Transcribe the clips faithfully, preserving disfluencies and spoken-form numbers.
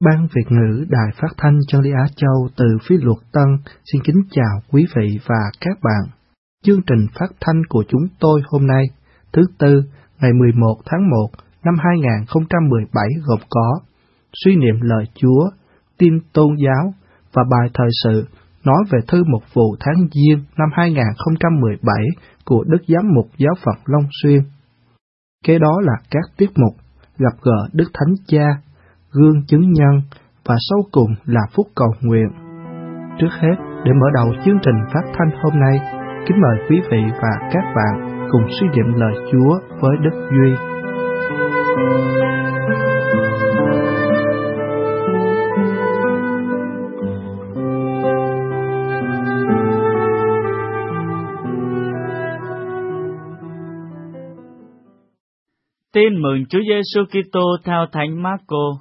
Ban Việt ngữ Đài Phát thanh Chân lý Á Châu từ Phía Luật Tân xin kính chào quý vị và các bạn. Chương trình phát thanh của chúng tôi hôm nay, thứ Tư, ngày mười một tháng một năm hai nghìn không trăm mười bảy gồm có suy niệm lời Chúa, tin tôn giáo và bài thời sự nói về thư mục vụ tháng Giêng năm hai nghìn không trăm mười bảy của Đức Giám mục Giáo phận Long Xuyên. Kế đó là các tiết mục gặp gỡ Đức Thánh Cha, gương chứng nhân và sau cùng là phúc cầu nguyện. Trước hết, để mở đầu chương trình phát thanh hôm nay, kính mời quý vị và các bạn cùng suy niệm lời Chúa với Đức Duy. Tin mừng Chúa Giêsu Kitô theo Thánh Máccô.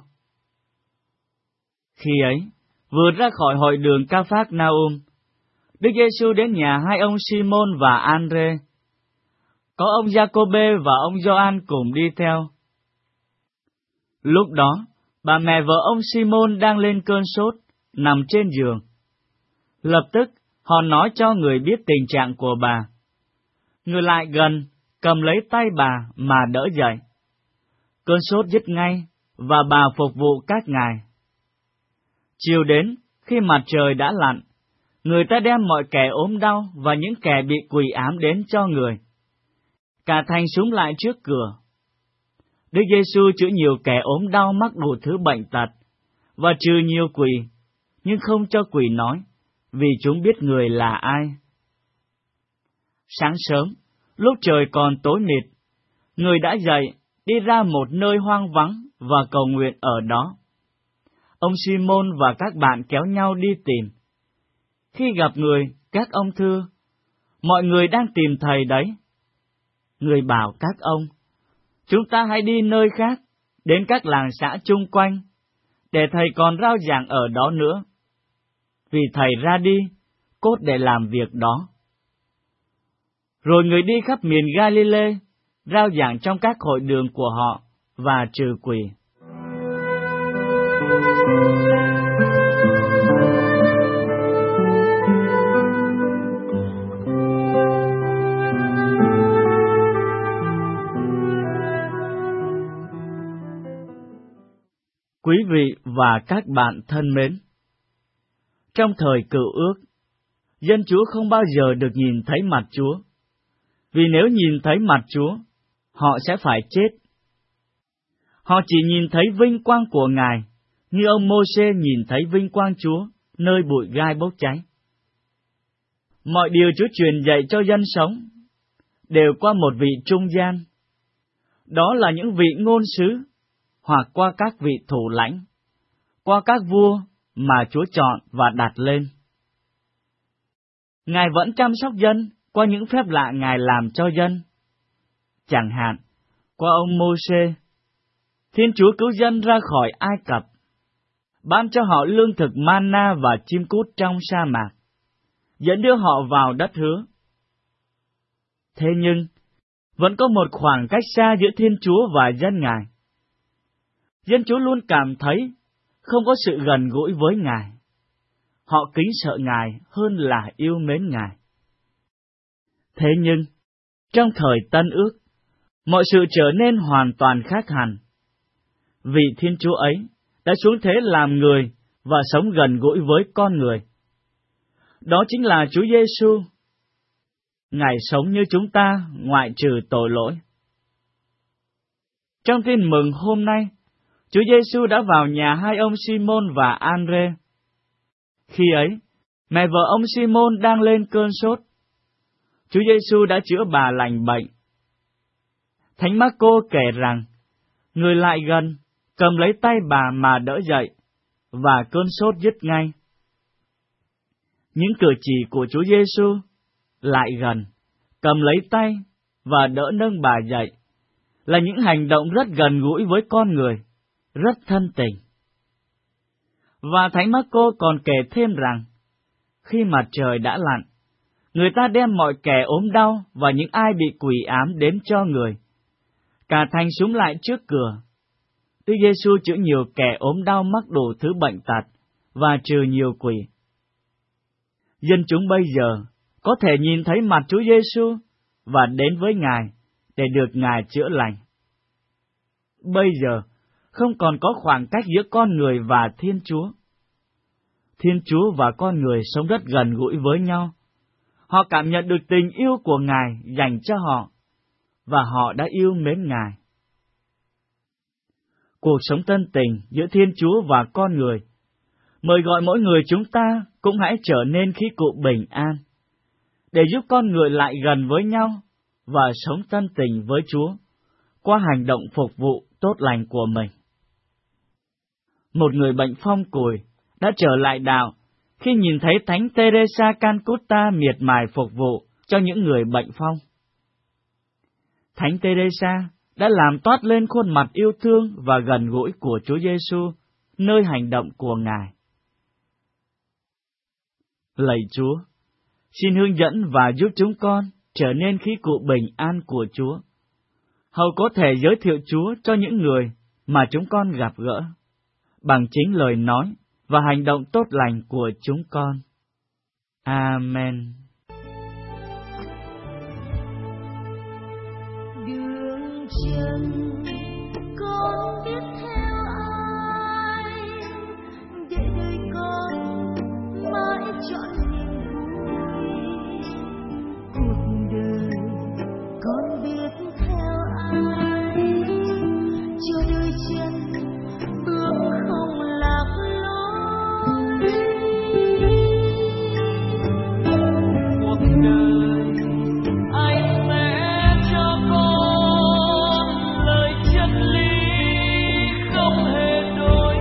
Khi ấy, vừa ra khỏi hội đường Ca-phác-na-um, Đức Giêsu đến nhà hai ông Simôn và An-rê. Có ông Gia-cô-bê và ông Gioan cùng đi theo. Lúc đó, bà mẹ vợ ông Simôn đang lên cơn sốt, nằm trên giường. Lập tức, họ nói cho người biết tình trạng của bà. Người lại gần, cầm lấy tay bà mà đỡ dậy. Cơn sốt dứt ngay, và bà phục vụ các ngài. Chiều đến, khi mặt trời đã lặn, người ta đem mọi kẻ ốm đau và những kẻ bị quỷ ám đến cho người. Cả thành súng lại trước cửa. Đức Giêsu chữa nhiều kẻ ốm đau mắc đủ thứ bệnh tật, và trừ nhiều quỷ, nhưng không cho quỷ nói, vì chúng biết người là ai. Sáng sớm, lúc trời còn tối mịt, người đã dậy, đi ra một nơi hoang vắng và cầu nguyện ở đó. Ông Simôn và các bạn kéo nhau đi tìm. Khi gặp người, các ông thưa, mọi người đang tìm thầy đấy. Người bảo các ông, chúng ta hãy đi nơi khác, đến các làng xã chung quanh, để thầy còn rao giảng ở đó nữa. Vì thầy ra đi, cốt để làm việc đó. Rồi người đi khắp miền Galilee, rao giảng trong các hội đường của họ, và trừ quỷ. Quý vị và các bạn thân mến, trong thời Cựu Ước, dân Chúa không bao giờ được nhìn thấy mặt Chúa, vì nếu nhìn thấy mặt Chúa, họ sẽ phải chết. Họ chỉ nhìn thấy vinh quang của Ngài, như ông Mô-sê nhìn thấy vinh quang Chúa, nơi bụi gai bốc cháy. Mọi điều Chúa truyền dạy cho dân sống, đều qua một vị trung gian. Đó là những vị ngôn sứ, hoặc qua các vị thủ lãnh, qua các vua mà Chúa chọn và đặt lên. Ngài vẫn chăm sóc dân qua những phép lạ Ngài làm cho dân. Chẳng hạn, qua ông Mô-sê, Thiên Chúa cứu dân ra khỏi Ai Cập, ban cho họ lương thực manna và chim cút trong sa mạc, dẫn đưa họ vào đất hứa. Thế nhưng, vẫn có một khoảng cách xa giữa Thiên Chúa và dân Ngài. Dân Chúa luôn cảm thấy không có sự gần gũi với Ngài. Họ kính sợ Ngài hơn là yêu mến Ngài. Thế nhưng, trong thời Tân Ước, mọi sự trở nên hoàn toàn khác hẳn. Vì Thiên Chúa ấy đã xuống thế làm người và sống gần gũi với con người. Đó chính là Chúa Giêsu. Ngài sống như chúng ta ngoại trừ tội lỗi. Trong tin mừng hôm nay, Chúa Giêsu đã vào nhà hai ông Simôn và An-rê. Khi ấy, mẹ vợ ông Simôn đang lên cơn sốt. Chúa Giêsu đã chữa bà lành bệnh. Thánh Máccô kể rằng, người lại gần, cầm lấy tay bà mà đỡ dậy, và cơn sốt dứt ngay. Những cử chỉ của Chúa Giêsu lại gần, cầm lấy tay và đỡ nâng bà dậy, là những hành động rất gần gũi với con người, rất thân tình. Và Thánh Máccô còn kể thêm rằng, khi mặt trời đã lặn, người ta đem mọi kẻ ốm đau và những ai bị quỷ ám đến cho người. Cả thành súng lại trước cửa. Đức Giêsu chữa nhiều kẻ ốm đau mắc đủ thứ bệnh tật và trừ nhiều quỷ. Dân chúng bây giờ có thể nhìn thấy mặt Chúa Giêsu và đến với Ngài để được Ngài chữa lành. Bây giờ không còn có khoảng cách giữa con người và Thiên Chúa. Thiên Chúa và con người sống rất gần gũi với nhau. Họ cảm nhận được tình yêu của Ngài dành cho họ, và họ đã yêu mến Ngài. Cuộc sống tân tình giữa Thiên Chúa và con người mời gọi mỗi người chúng ta cũng hãy trở nên khí cụ bình an, để giúp con người lại gần với nhau và sống tân tình với Chúa qua hành động phục vụ tốt lành của mình. Một người bệnh phong cùi đã trở lại đạo khi nhìn thấy Thánh Teresa Calcutta miệt mài phục vụ cho những người bệnh phong. Thánh Teresa đã làm toát lên khuôn mặt yêu thương và gần gũi của Chúa Giêsu nơi hành động của Ngài. Lạy Chúa, xin hướng dẫn và giúp chúng con trở nên khí cụ bình an của Chúa, hầu có thể giới thiệu Chúa cho những người mà chúng con gặp gỡ, bằng chính lời nói và hành động tốt lành của chúng con. Amen. Đường chân con biết theo ai, để đời con mãi trọn niềm vui. Cuộc đời con biết theo ai, cho đôi chân bước không lạc lối. Cuộc đời anh sẽ cho con lời chân lý không hề đổi.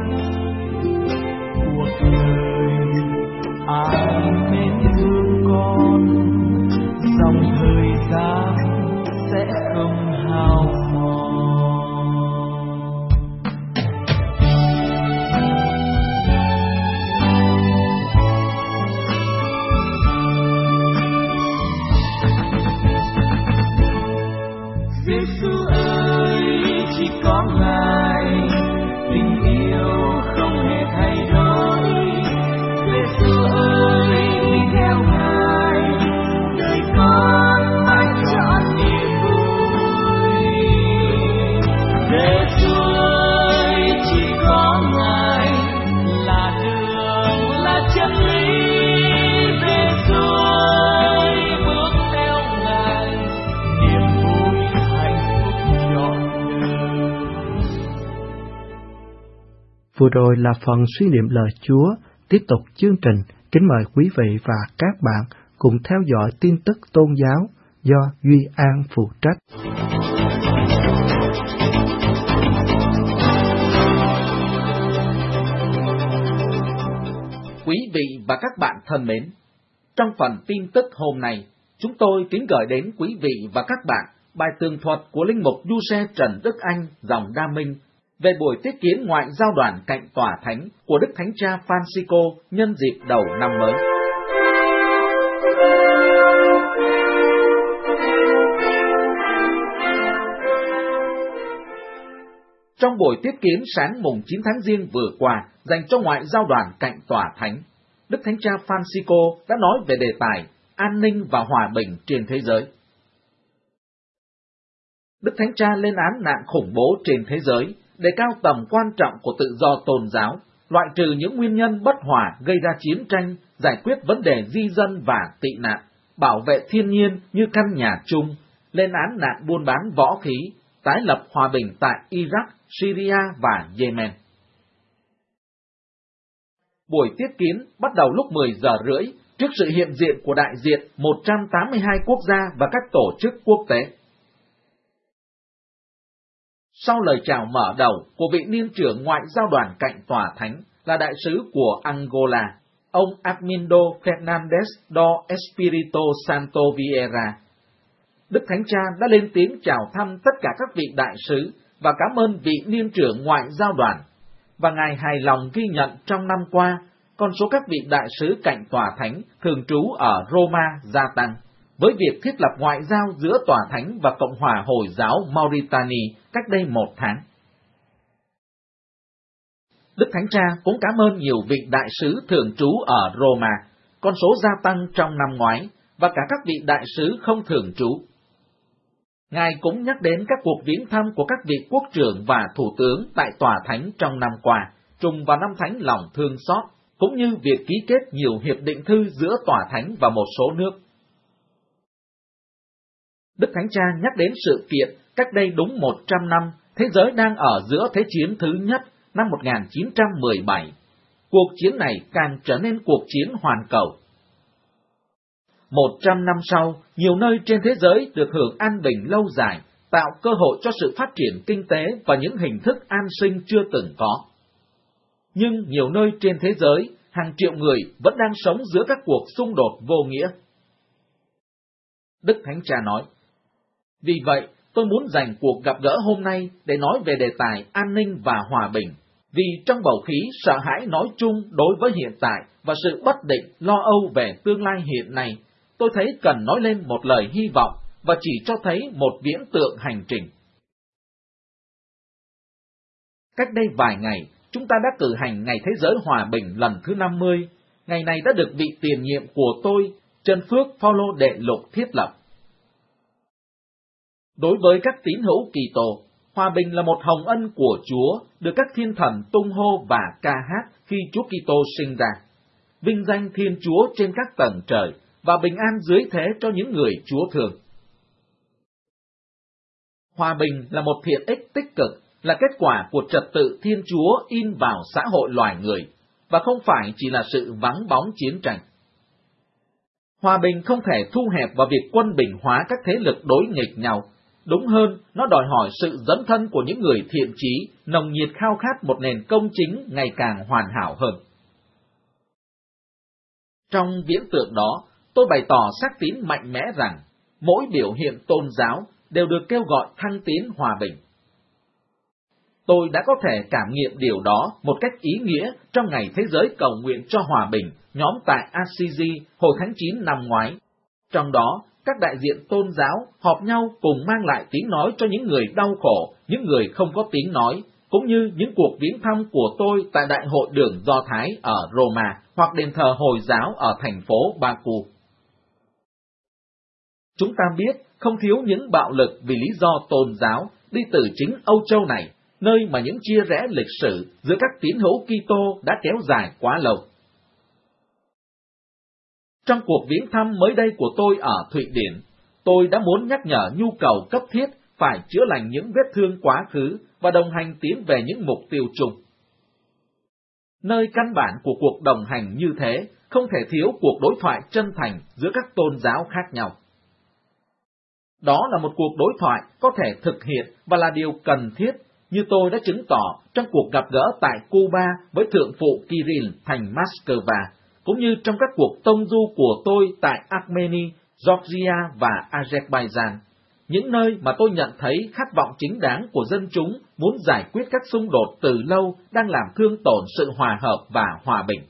Cuộc đời ai mến thương con, dòng thời gian sẽ không hao mòn. Giêsu ơi, chỉ có Ngài, tình yêu không hề thay đổi. Giêsu ơi, đi theo Ngài, đời con mãi trọn niềm vui. Giêsu ơi, chỉ có Ngài là đường, là chân lý. Giêsu ơi, bước theo Ngài, niềm vui hạnh phúc trọn đời. Vừa rồi là phần suy niệm lời Chúa. Tiếp tục chương trình, kính mời quý vị và các bạn cùng theo dõi tin tức tôn giáo do Duy An phụ trách. Quý vị và các bạn thân mến, trong phần tin tức hôm nay, chúng tôi kính gửi đến quý vị và các bạn bài tường thuật của Linh mục Du-se Trần Đức Anh dòng Đa Minh về buổi tiếp kiến ngoại giao đoàn cạnh tòa thánh của Đức Thánh Cha Francisco nhân dịp đầu năm mới. Trong buổi tiếp kiến sáng mùng chín tháng Giêng vừa qua dành cho ngoại giao đoàn cạnh tòa thánh, Đức Thánh Cha Francisco đã nói về đề tài an ninh và hòa bình trên thế giới. Đức Thánh Cha lên án nạn khủng bố trên thế giới, đề cao tầm quan trọng của tự do tôn giáo, loại trừ những nguyên nhân bất hòa gây ra chiến tranh, giải quyết vấn đề di dân và tị nạn, bảo vệ thiên nhiên như căn nhà chung, lên án nạn buôn bán võ khí, tái lập hòa bình tại Iraq, Syria và Yemen. Buổi tiếp kiến bắt đầu lúc mười giờ rưỡi trước sự hiện diện của đại diện một trăm tám mươi hai quốc gia và các tổ chức quốc tế. Sau lời chào mở đầu của vị niên trưởng ngoại giao đoàn cạnh tòa thánh là đại sứ của Angola, ông Armindo Fernandes do Espírito Santo Vieira, Đức Thánh Cha đã lên tiếng chào thăm tất cả các vị đại sứ và cảm ơn vị niên trưởng ngoại giao đoàn, và Ngài hài lòng ghi nhận trong năm qua, con số các vị đại sứ cạnh tòa thánh thường trú ở Roma gia tăng, với việc thiết lập ngoại giao giữa tòa thánh và Cộng hòa Hồi giáo Mauritania cách đây một tháng. Đức Thánh Cha cũng cảm ơn nhiều vị đại sứ thường trú ở Roma, con số gia tăng trong năm ngoái, và cả các vị đại sứ không thường trú. Ngài cũng nhắc đến các cuộc viếng thăm của các vị quốc trưởng và thủ tướng tại Tòa Thánh trong năm qua, trùng vào năm Thánh lòng thương xót, cũng như việc ký kết nhiều hiệp định thư giữa Tòa Thánh và một số nước. Đức Thánh Cha nhắc đến sự kiện cách đây đúng một trăm năm, thế giới đang ở giữa Thế chiến thứ nhất năm một nghìn chín trăm mười bảy. Cuộc chiến này càng trở nên cuộc chiến hoàn cầu. Một trăm năm sau, nhiều nơi trên thế giới được hưởng an bình lâu dài, tạo cơ hội cho sự phát triển kinh tế và những hình thức an sinh chưa từng có. Nhưng nhiều nơi trên thế giới, hàng triệu người vẫn đang sống giữa các cuộc xung đột vô nghĩa. Đức Thánh Cha nói, vì vậy, tôi muốn dành cuộc gặp gỡ hôm nay để nói về đề tài an ninh và hòa bình, vì trong bầu khí sợ hãi nói chung đối với hiện tại và sự bất định lo âu về tương lai hiện nay, tôi thấy cần nói lên một lời hy vọng và chỉ cho thấy một viễn tượng hành trình. Cách đây vài ngày, chúng ta đã cử hành Ngày Thế giới Hòa bình lần thứ năm mươi. Ngày này đã được vị tiền nhiệm của tôi, Trần Phước Phaolô Đệ Lục thiết lập. Đối với các tín hữu Kitô, hòa bình là một hồng ân của Chúa, được các thiên thần tung hô và ca hát khi Chúa Kitô sinh ra. Vinh danh Thiên Chúa trên các tầng trời và bình an dưới thế cho những người Chúa thương. Hòa bình là một thiện ích tích cực, là kết quả của trật tự Thiên Chúa in vào xã hội loài người, và không phải chỉ là sự vắng bóng chiến tranh. Hòa bình không thể thu hẹp vào việc quân bình hóa các thế lực đối nghịch nhau. Đúng hơn, nó đòi hỏi sự dấn thân của những người thiện chí, nồng nhiệt khao khát một nền công chính ngày càng hoàn hảo hơn. Trong viễn tượng đó, tôi bày tỏ xác tín mạnh mẽ rằng, mỗi biểu hiện tôn giáo đều được kêu gọi thăng tiến hòa bình. Tôi đã có thể cảm nghiệm điều đó một cách ý nghĩa trong Ngày Thế giới cầu nguyện cho hòa bình, nhóm tại Assisi hồi tháng chín năm ngoái. Trong đó, các đại diện tôn giáo họp nhau cùng mang lại tiếng nói cho những người đau khổ, những người không có tiếng nói, cũng như những cuộc viếng thăm của tôi tại Đại hội Đường Do Thái ở Roma hoặc đền thờ Hồi giáo ở thành phố Baku. Chúng ta biết không thiếu những bạo lực vì lý do tôn giáo đi từ chính Âu Châu này, nơi mà những chia rẽ lịch sử giữa các tín hữu Kitô đã kéo dài quá lâu. Trong cuộc viếng thăm mới đây của tôi ở Thụy Điển, tôi đã muốn nhắc nhở nhu cầu cấp thiết phải chữa lành những vết thương quá khứ và đồng hành tiến về những mục tiêu chung. Nơi căn bản của cuộc đồng hành như thế không thể thiếu cuộc đối thoại chân thành giữa các tôn giáo khác nhau. Đó là một cuộc đối thoại có thể thực hiện và là điều cần thiết, như tôi đã chứng tỏ trong cuộc gặp gỡ tại Cuba với Thượng phụ Kirill thành Moscow, cũng như trong các cuộc tông du của tôi tại Armenia, Georgia và Azerbaijan, những nơi mà tôi nhận thấy khát vọng chính đáng của dân chúng muốn giải quyết các xung đột từ lâu đang làm thương tổn sự hòa hợp và hòa bình.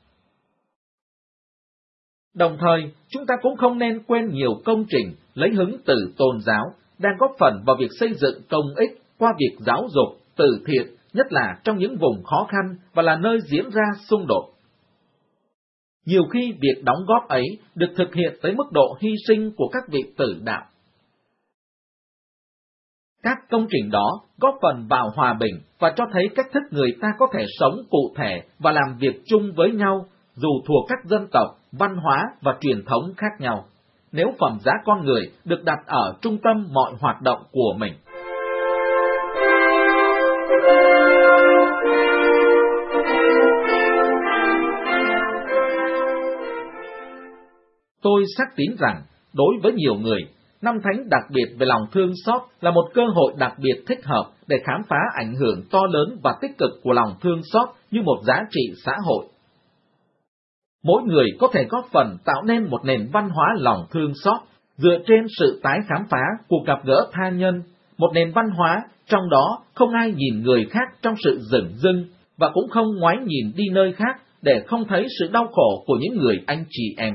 Đồng thời, chúng ta cũng không nên quên nhiều công trình lấy hứng từ tôn giáo đang góp phần vào việc xây dựng công ích qua việc giáo dục, từ thiện, nhất là trong những vùng khó khăn và là nơi diễn ra xung đột. Nhiều khi việc đóng góp ấy được thực hiện tới mức độ hy sinh của các vị tử đạo. Các công trình đó góp phần vào hòa bình và cho thấy cách thức người ta có thể sống cụ thể và làm việc chung với nhau, dù thuộc các dân tộc, văn hóa và truyền thống khác nhau, nếu phẩm giá con người được đặt ở trung tâm mọi hoạt động của mình. Tôi xác tín rằng, đối với nhiều người, Năm Thánh đặc biệt về lòng thương xót là một cơ hội đặc biệt thích hợp để khám phá ảnh hưởng to lớn và tích cực của lòng thương xót như một giá trị xã hội. Mỗi người có thể góp phần tạo nên một nền văn hóa lòng thương xót dựa trên sự tái khám phá cuộc gặp gỡ tha nhân, một nền văn hóa trong đó không ai nhìn người khác trong sự dửng dưng và cũng không ngoái nhìn đi nơi khác để không thấy sự đau khổ của những người anh chị em.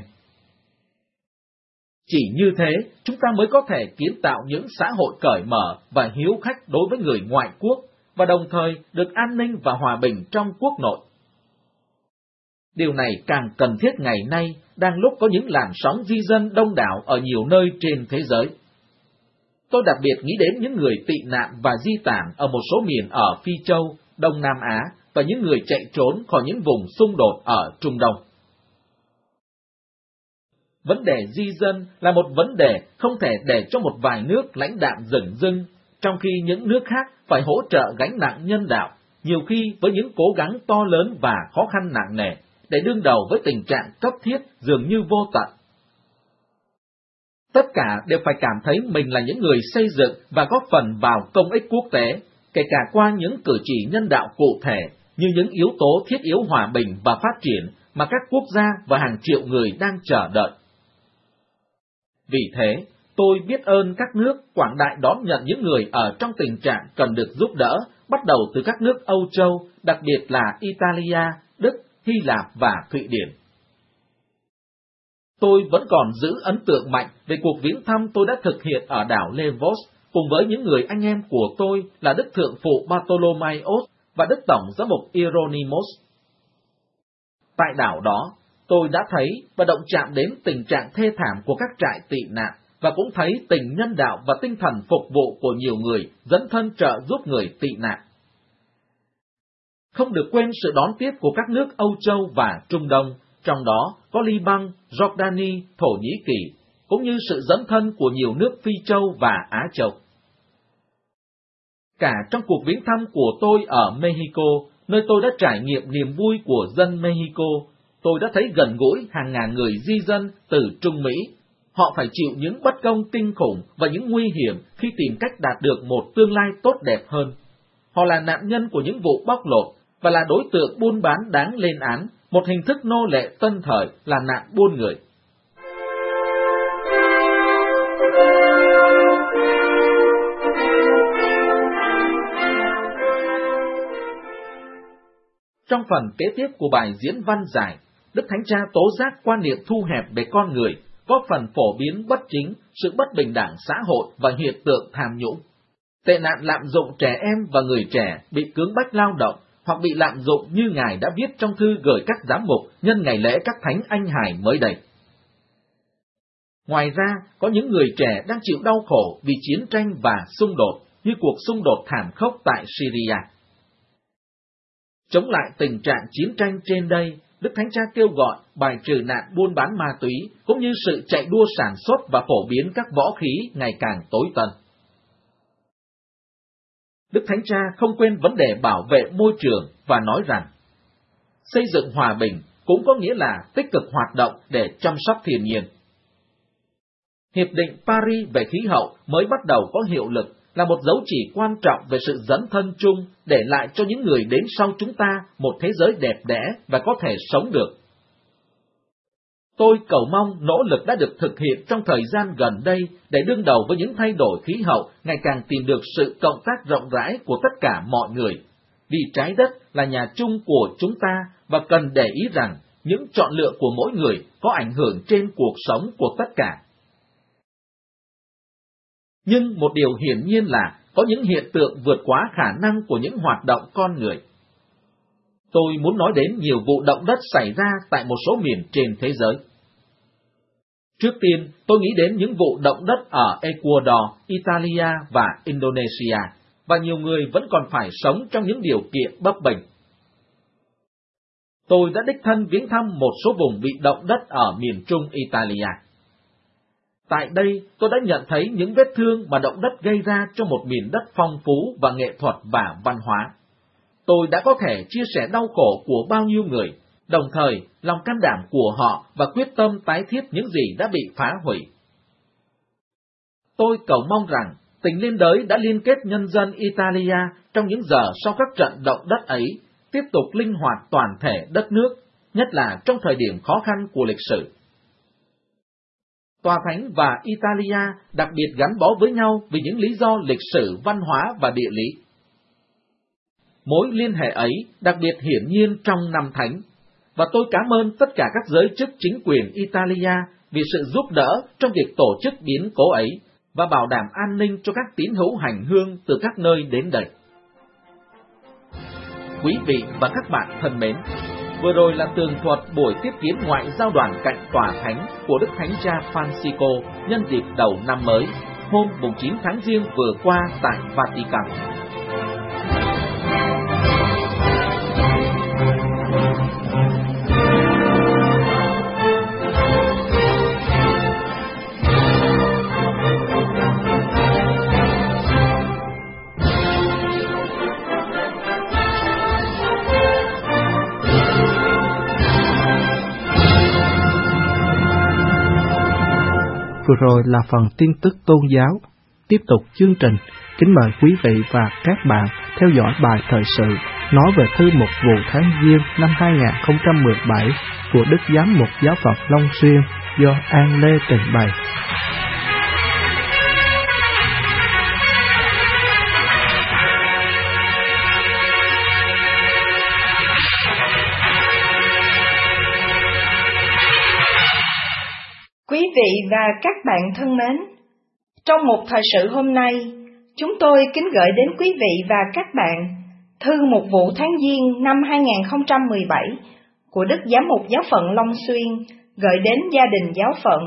Chỉ như thế, chúng ta mới có thể kiến tạo những xã hội cởi mở và hiếu khách đối với người ngoại quốc, và đồng thời được an ninh và hòa bình trong quốc nội. Điều này càng cần thiết ngày nay, đang lúc có những làn sóng di dân đông đảo ở nhiều nơi trên thế giới. Tôi đặc biệt nghĩ đến những người tị nạn và di tản ở một số miền ở Phi Châu, Đông Nam Á và những người chạy trốn khỏi những vùng xung đột ở Trung Đông. Vấn đề di dân là một vấn đề không thể để cho một vài nước lãnh đạm dửng dưng, trong khi những nước khác phải hỗ trợ gánh nặng nhân đạo, nhiều khi với những cố gắng to lớn và khó khăn nặng nề, để đương đầu với tình trạng cấp thiết dường như vô tận. Tất cả đều phải cảm thấy mình là những người xây dựng và góp phần vào công ích quốc tế, kể cả qua những cử chỉ nhân đạo cụ thể như những yếu tố thiết yếu hòa bình và phát triển mà các quốc gia và hàng triệu người đang chờ đợi. Vì thế, tôi biết ơn các nước quảng đại đón nhận những người ở trong tình trạng cần được giúp đỡ, bắt đầu từ các nước Âu Châu, đặc biệt là Italia, Đức, Hy Lạp và Thụy Điển. Tôi vẫn còn giữ ấn tượng mạnh về cuộc viếng thăm tôi đã thực hiện ở đảo Lesbos cùng với những người anh em của tôi là Đức Thượng phụ Bartolomaios và Đức Tổng giám mục Hieronymus. Tại đảo đó, tôi đã thấy và động chạm đến tình trạng thê thảm của các trại tị nạn và cũng thấy tình nhân đạo và tinh thần phục vụ của nhiều người dấn thân trợ giúp người tị nạn. Không được quên sự đón tiếp của các nước Âu Châu và Trung Đông, trong đó có Liban, Jordani, Thổ Nhĩ Kỳ, cũng như sự dấn thân của nhiều nước Phi Châu và Á Châu. Cả trong cuộc viếng thăm của tôi ở Mexico, nơi tôi đã trải nghiệm niềm vui của dân Mexico, tôi đã thấy gần gũi hàng ngàn người di dân từ Trung Mỹ. Họ phải chịu những bất công kinh khủng và những nguy hiểm khi tìm cách đạt được một tương lai tốt đẹp hơn. Họ là nạn nhân của những vụ bóc lột và là đối tượng buôn bán đáng lên án, một hình thức nô lệ tân thời là nạn buôn người. Trong phần kế tiếp của bài diễn văn dài, Đức Thánh Cha tố giác quan niệm thu hẹp về con người, có phần phổ biến bất chính, sự bất bình đẳng xã hội và hiện tượng tham nhũng. Tệ nạn lạm dụng trẻ em và người trẻ bị cưỡng bách lao động hoặc bị lạm dụng như Ngài đã viết trong thư gửi các giám mục nhân ngày lễ các thánh anh hài mới đây. Ngoài ra, có những người trẻ đang chịu đau khổ vì chiến tranh và xung đột, như cuộc xung đột thảm khốc tại Syria. Chống lại tình trạng chiến tranh trên đây, Đức Thánh Cha kêu gọi bài trừ nạn buôn bán ma túy, cũng như sự chạy đua sản xuất và phổ biến các võ khí ngày càng tối tân. Đức Thánh Cha không quên vấn đề bảo vệ môi trường và nói rằng, xây dựng hòa bình cũng có nghĩa là tích cực hoạt động để chăm sóc thiên nhiên. Hiệp định Paris về khí hậu mới bắt đầu có hiệu lực là một dấu chỉ quan trọng về sự dấn thân chung để lại cho những người đến sau chúng ta một thế giới đẹp đẽ và có thể sống được. Tôi cầu mong nỗ lực đã được thực hiện trong thời gian gần đây để đương đầu với những thay đổi khí hậu ngày càng tìm được sự cộng tác rộng rãi của tất cả mọi người, vì trái đất là nhà chung của chúng ta và cần để ý rằng những chọn lựa của mỗi người có ảnh hưởng trên cuộc sống của tất cả. Nhưng một điều hiển nhiên là có những hiện tượng vượt quá khả năng của những hoạt động con người. Tôi muốn nói đến nhiều vụ động đất xảy ra tại một số miền trên thế giới. Trước tiên, tôi nghĩ đến những vụ động đất ở Ecuador, Italia và Indonesia, và nhiều người vẫn còn phải sống trong những điều kiện bấp bênh. Tôi đã đích thân viếng thăm một số vùng bị động đất ở miền trung Italia. Tại đây, tôi đã nhận thấy những vết thương mà động đất gây ra cho một miền đất phong phú và nghệ thuật và văn hóa. Tôi đã có thể chia sẻ đau khổ của bao nhiêu người, đồng thời lòng can đảm của họ và quyết tâm tái thiết những gì đã bị phá hủy. Tôi cầu mong rằng tình liên đới đã liên kết nhân dân Italia trong những giờ sau các trận động đất ấy, tiếp tục linh hoạt toàn thể đất nước, nhất là trong thời điểm khó khăn của lịch sử. Tòa Thánh và Italia đặc biệt gắn bó với nhau vì những lý do lịch sử, văn hóa và địa lý. Mối liên hệ ấy đặc biệt hiển nhiên trong năm Thánh, và tôi cảm ơn tất cả các giới chức chính quyền Italia vì sự giúp đỡ trong việc tổ chức biến cố ấy và bảo đảm an ninh cho các tín hữu hành hương từ các nơi đến đây. Quý vị và các bạn thân mến, vừa rồi là tường thuật buổi tiếp kiến ngoại giao đoàn cạnh tòa thánh của Đức Thánh Cha Francisco nhân dịp đầu năm mới, hôm chín tháng Giêng vừa qua tại Vatican. Vừa rồi là phần tin tức tôn giáo. Tiếp tục chương trình, kính mời quý vị và các bạn theo dõi bài thời sự nói về thư mục vụ tháng Giêng năm hai nghìn không trăm mười bảy của Đức Giám mục Giáo phận Long Xuyên do An Lê trình bày. Quý vị và các bạn thân mến, trong một thời sự hôm nay, chúng tôi kính gửi đến quý vị và các bạn thư mục vụ tháng Giêng năm hai nghìn không trăm mười bảy của Đức Giám mục Giáo phận Long Xuyên gửi đến gia đình giáo phận.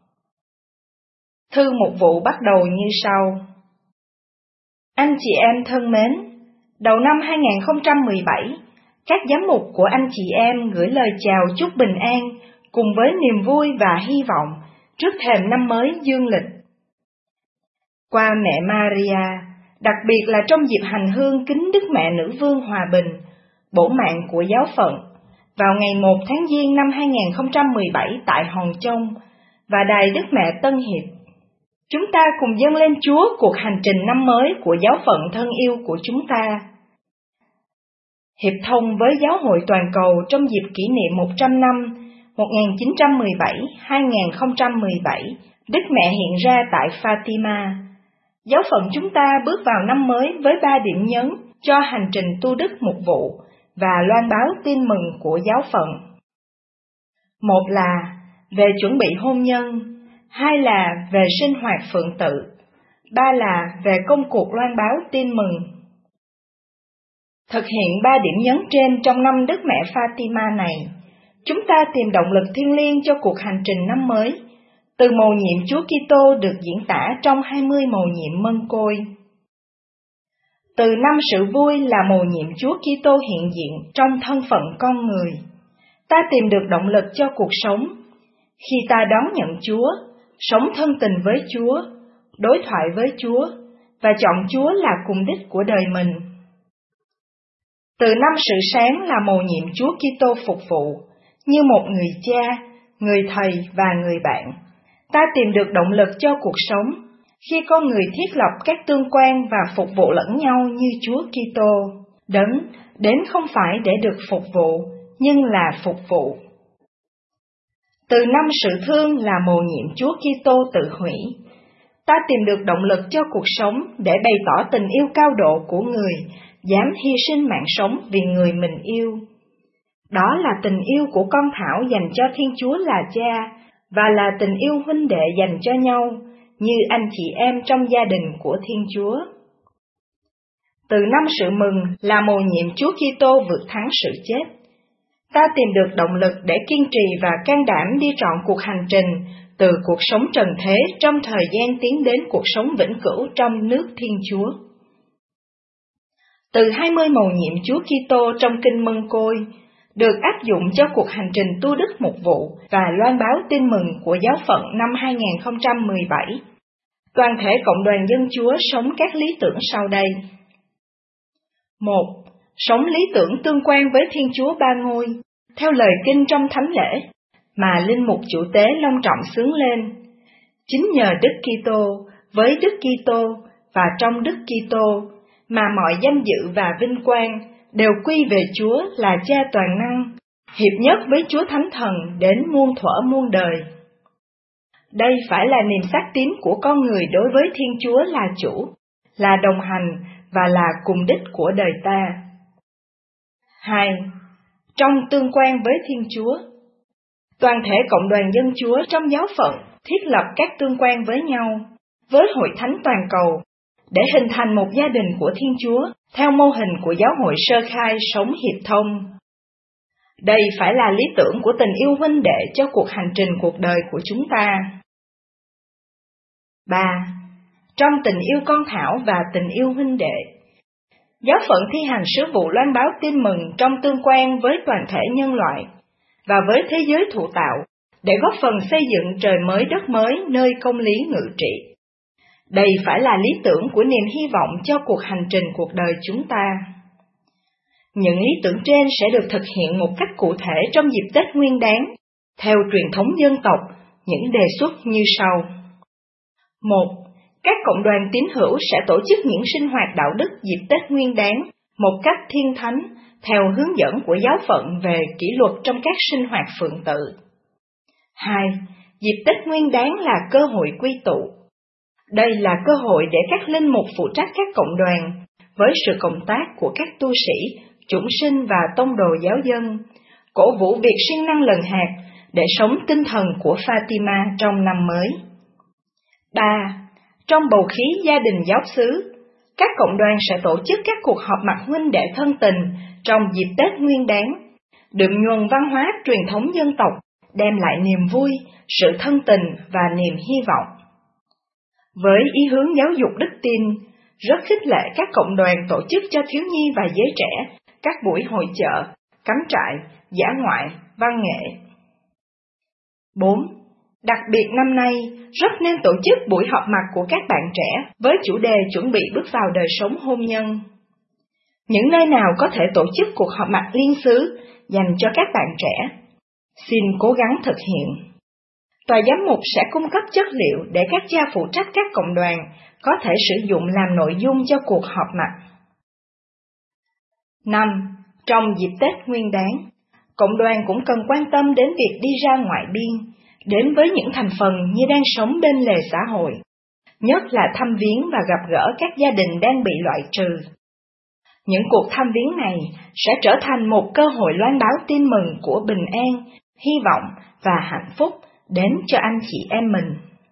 Thư mục vụ bắt đầu như sau. Anh chị em thân mến, đầu năm hai nghìn không trăm mười bảy, các giám mục của anh chị em gửi lời chào chúc bình an cùng với niềm vui và hy vọng trước thềm năm mới dương lịch. Qua mẹ Maria, đặc biệt là trong dịp hành hương kính Đức Mẹ Nữ Vương Hòa Bình, bổ mạng của giáo phận, vào ngày một tháng Giêng năm hai nghìn không trăm mười bảy tại Hòn Trông và Đài Đức Mẹ Tân Hiệp, chúng ta cùng dâng lên Chúa cuộc hành trình năm mới của giáo phận thân yêu của chúng ta. Hiệp thông với Giáo hội toàn cầu trong dịp kỷ niệm một trăm năm một nghìn chín trăm mười bảy đến hai nghìn không trăm mười bảy, Đức Mẹ hiện ra tại Fatima. Giáo phận chúng ta bước vào năm mới với ba điểm nhấn cho hành trình tu đức mục vụ và loan báo tin mừng của giáo phận. Một là về chuẩn bị hôn nhân, hai là về sinh hoạt phượng tự, ba là về công cuộc loan báo tin mừng. Thực hiện ba điểm nhấn trên trong năm Đức Mẹ Fatima này, chúng ta tìm động lực thiêng liêng cho cuộc hành trình năm mới, từ mầu nhiệm Chúa Kitô được diễn tả trong hai mươi mầu nhiệm mân côi. Từ năm sự vui là mầu nhiệm Chúa Kitô hiện diện trong thân phận con người, ta tìm được động lực cho cuộc sống. Khi ta đón nhận Chúa, sống thân tình với Chúa, đối thoại với Chúa, và chọn Chúa là cùng đích của đời mình. Từ năm sự sáng là mầu nhiệm Chúa Kitô phục vụ, như một người cha, người thầy và người bạn, ta tìm được động lực cho cuộc sống, khi con người thiết lập các tương quan và phục vụ lẫn nhau như Chúa Kitô, đấng đến không phải để được phục vụ, nhưng là phục vụ. Từ năm sự thương là mầu nhiệm Chúa Kitô tự hủy, ta tìm được động lực cho cuộc sống để bày tỏ tình yêu cao độ của người, dám hy sinh mạng sống vì người mình yêu. Đó là tình yêu của con thảo dành cho Thiên Chúa là Cha, và là tình yêu huynh đệ dành cho nhau, như anh chị em trong gia đình của Thiên Chúa. Từ năm sự mừng là mầu nhiệm Chúa Kitô vượt thắng sự chết, ta tìm được động lực để kiên trì và can đảm đi trọn cuộc hành trình từ cuộc sống trần thế trong thời gian tiến đến cuộc sống vĩnh cửu trong nước Thiên Chúa. Từ hai mươi mầu nhiệm Chúa Kitô trong Kinh Mân Côi được áp dụng cho cuộc hành trình tu đức mục vụ và loan báo tin mừng của giáo phận năm hai nghìn không trăm mười bảy. Toàn thể cộng đoàn dân Chúa sống các lý tưởng sau đây. Một. Sống lý tưởng tương quan với Thiên Chúa Ba Ngôi, theo lời kinh trong thánh lễ, mà linh mục chủ tế long trọng xướng lên. Chính nhờ Đức Kitô, với Đức Kitô và trong Đức Kitô, mà mọi danh dự và vinh quang đều quy về Chúa là Cha toàn năng, hiệp nhất với Chúa Thánh Thần đến muôn thuở muôn đời. Đây phải là niềm xác tín của con người đối với Thiên Chúa là chủ, là đồng hành và là cùng đích của đời ta. Hai. Trong tương quan với Thiên Chúa, toàn thể cộng đoàn dân Chúa trong giáo phận thiết lập các tương quan với nhau, với hội thánh toàn cầu, để hình thành một gia đình của Thiên Chúa theo mô hình của giáo hội sơ khai sống hiệp thông. Đây phải là lý tưởng của tình yêu huynh đệ cho cuộc hành trình cuộc đời của chúng ta. ba. Trong tình yêu con thảo và tình yêu huynh đệ, giáo phận thi hành sứ vụ loan báo tin mừng trong tương quan với toàn thể nhân loại và với thế giới thụ tạo để góp phần xây dựng trời mới đất mới nơi công lý ngự trị. Đây phải là lý tưởng của niềm hy vọng cho cuộc hành trình cuộc đời chúng ta. Những lý tưởng trên sẽ được thực hiện một cách cụ thể trong dịp Tết Nguyên Đán, theo truyền thống dân tộc, những đề xuất như sau. một. Các cộng đoàn tín hữu sẽ tổ chức những sinh hoạt đạo đức dịp Tết Nguyên Đán một cách thiên thánh, theo hướng dẫn của giáo phận về kỷ luật trong các sinh hoạt phượng tự. hai. Dịp Tết Nguyên Đán là cơ hội quy tụ. Đây là cơ hội để các linh mục phụ trách các cộng đoàn, với sự cộng tác của các tu sĩ, chủng sinh và tông đồ giáo dân, cổ vũ việc siêng năng lần hạt để sống tinh thần của Fatima trong năm mới. ba. Trong bầu khí gia đình giáo xứ, các cộng đoàn sẽ tổ chức các cuộc họp mặt huynh đệ thân tình trong dịp Tết Nguyên Đán, đượm nhuần văn hóa truyền thống dân tộc, đem lại niềm vui, sự thân tình và niềm hy vọng. Với ý hướng giáo dục đức tin, rất khích lệ các cộng đoàn tổ chức cho thiếu nhi và giới trẻ các buổi hội chợ, cắm trại, dã ngoại, văn nghệ. bốn. Đặc biệt năm nay, rất nên tổ chức buổi họp mặt của các bạn trẻ với chủ đề chuẩn bị bước vào đời sống hôn nhân. Những nơi nào có thể tổ chức cuộc họp mặt liên xứ dành cho các bạn trẻ, xin cố gắng thực hiện. Tòa giám mục sẽ cung cấp chất liệu để các cha phụ trách các cộng đoàn có thể sử dụng làm nội dung cho cuộc họp mặt. năm. Trong dịp Tết Nguyên Đán, cộng đoàn cũng cần quan tâm đến việc đi ra ngoại biên, đến với những thành phần như đang sống bên lề xã hội, nhất là thăm viếng và gặp gỡ các gia đình đang bị loại trừ. Những cuộc thăm viếng này sẽ trở thành một cơ hội loan báo tin mừng của bình an, hy vọng và hạnh phúc đến cho anh chị em mình.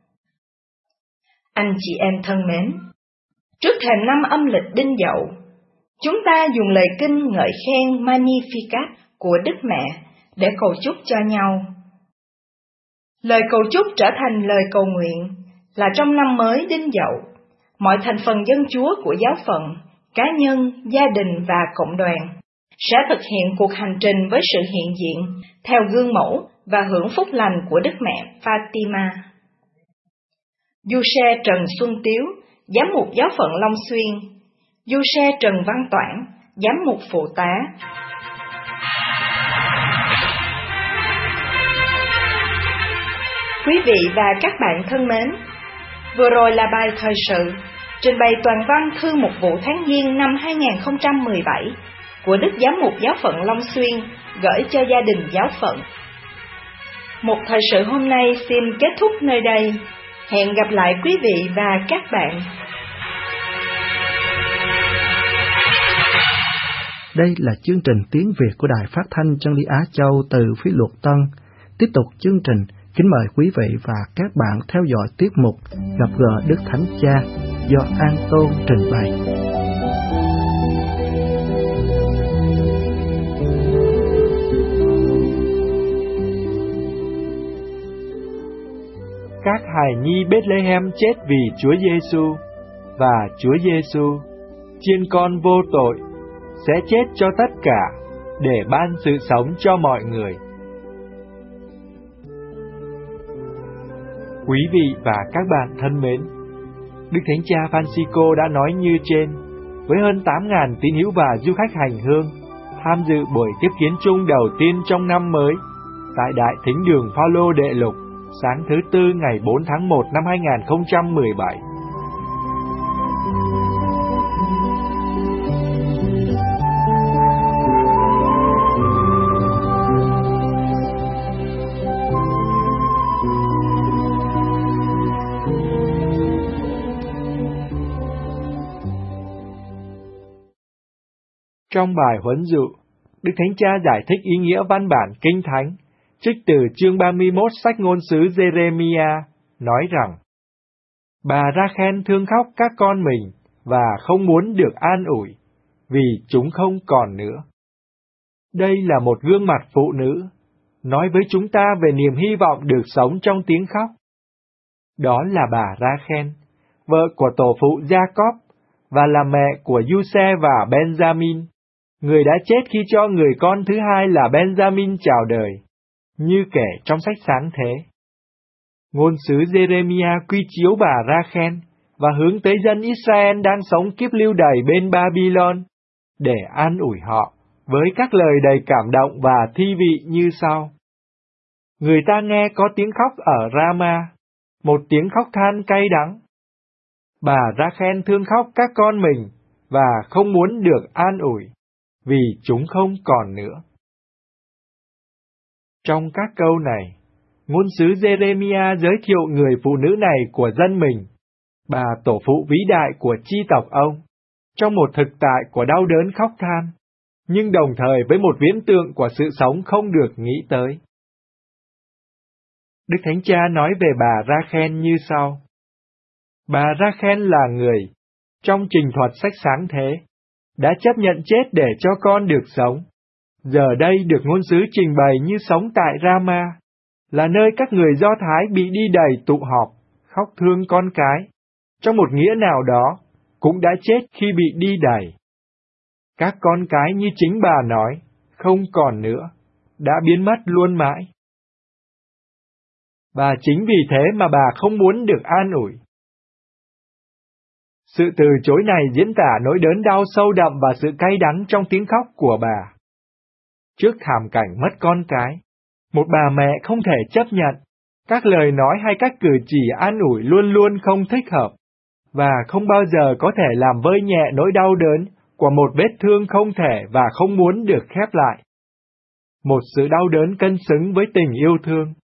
Anh chị em thân mến, trước thềm năm âm lịch Đinh Dậu, chúng ta dùng lời kinh ngợi khen Magnificat của Đức Mẹ để cầu chúc cho nhau. Lời cầu chúc trở thành lời cầu nguyện là trong năm mới Đinh Dậu, mọi thành phần dân Chúa của giáo phận, cá nhân, gia đình và cộng đoàn sẽ thực hiện cuộc hành trình với sự hiện diện theo gương mẫu và hưởng phúc lành của Đức Mẹ Fatima. Du xe Trần Xuân Tiếu, giám mục giáo phận Long Xuyên. Du xe Trần Văn Toản, giám mục phụ tá. Quý vị và các bạn thân mến, vừa rồi là bài thời sự trình bày toàn văn thư mục vụ tháng Giêng năm hai nghìn không trăm mười bảy của Đức Giám mục giáo phận Long Xuyên gửi cho gia đình giáo phận. Một thời sự hôm nay xin kết thúc nơi đây. Hẹn gặp lại quý vị và các bạn. Đây là chương trình tiếng Việt của Đài Phát thanh Chân lý Á Châu từ phía Luật Tân. Tiếp tục chương trình, kính mời quý vị và các bạn theo dõi tiết mục Gặp gỡ Đức Thánh Cha do An Tôn trình bày. Các hài nhi Bethlehem chết vì Chúa Giêsu, và Chúa Giêsu, chiên con vô tội, sẽ chết cho tất cả để ban sự sống cho mọi người. Quý vị và các bạn thân mến, Đức Thánh Cha Francisco đã nói như trên, với hơn tám nghìn tín hữu và du khách hành hương tham dự buổi tiếp kiến chung đầu tiên trong năm mới tại Đại Thính đường Phaolô Đệ Lục sáng thứ Tư ngày bốn tháng một năm hai nghìn không trăm mười bảy. Trong bài huấn dụ, Đức Thánh Cha giải thích ý nghĩa văn bản Kinh Thánh, trích từ chương ba mươi mốt sách ngôn sứ Jeremiah, nói rằng: Bà Rachel thương khóc các con mình và không muốn được an ủi, vì chúng không còn nữa. Đây là một gương mặt phụ nữ, nói với chúng ta về niềm hy vọng được sống trong tiếng khóc. Đó là bà Rachel, vợ của tổ phụ Jacob, và là mẹ của Giuse và Benjamin, người đã chết khi cho người con thứ hai là Benjamin chào đời, như kể trong sách Sáng Thế. Ngôn sứ Jeremiah quy chiếu bà Rachel và hướng tới dân Israel đang sống kiếp lưu đày bên Babylon, để an ủi họ với các lời đầy cảm động và thi vị như sau. Người ta nghe có tiếng khóc ở Rama, một tiếng khóc than cay đắng. Bà Rachel thương khóc các con mình và không muốn được an ủi, vì chúng không còn nữa. Trong các câu này, ngôn sứ Jeremiah giới thiệu người phụ nữ này của dân mình, bà tổ phụ vĩ đại của chi tộc ông, trong một thực tại của đau đớn khóc than, nhưng đồng thời với một viễn tượng của sự sống không được nghĩ tới. Đức Thánh Cha nói về bà Rachel như sau. Bà Rachel là người, trong trình thuật sách Sáng Thế, đã chấp nhận chết để cho con được sống. Giờ đây được ngôn sứ trình bày như sống tại Rama, là nơi các người Do Thái bị đi đầy tụ họp, khóc thương con cái, trong một nghĩa nào đó, cũng đã chết khi bị đi đầy. Các con cái như chính bà nói, không còn nữa, đã biến mất luôn mãi. Và chính vì thế mà bà không muốn được an ủi. Sự từ chối này diễn tả nỗi đớn đau sâu đậm và sự cay đắng trong tiếng khóc của bà. Trước thảm cảnh mất con cái, một bà mẹ không thể chấp nhận, các lời nói hay cách cử chỉ an ủi luôn luôn không thích hợp, và không bao giờ có thể làm vơi nhẹ nỗi đau đớn của một vết thương không thể và không muốn được khép lại. Một sự đau đớn cân xứng với tình yêu thương.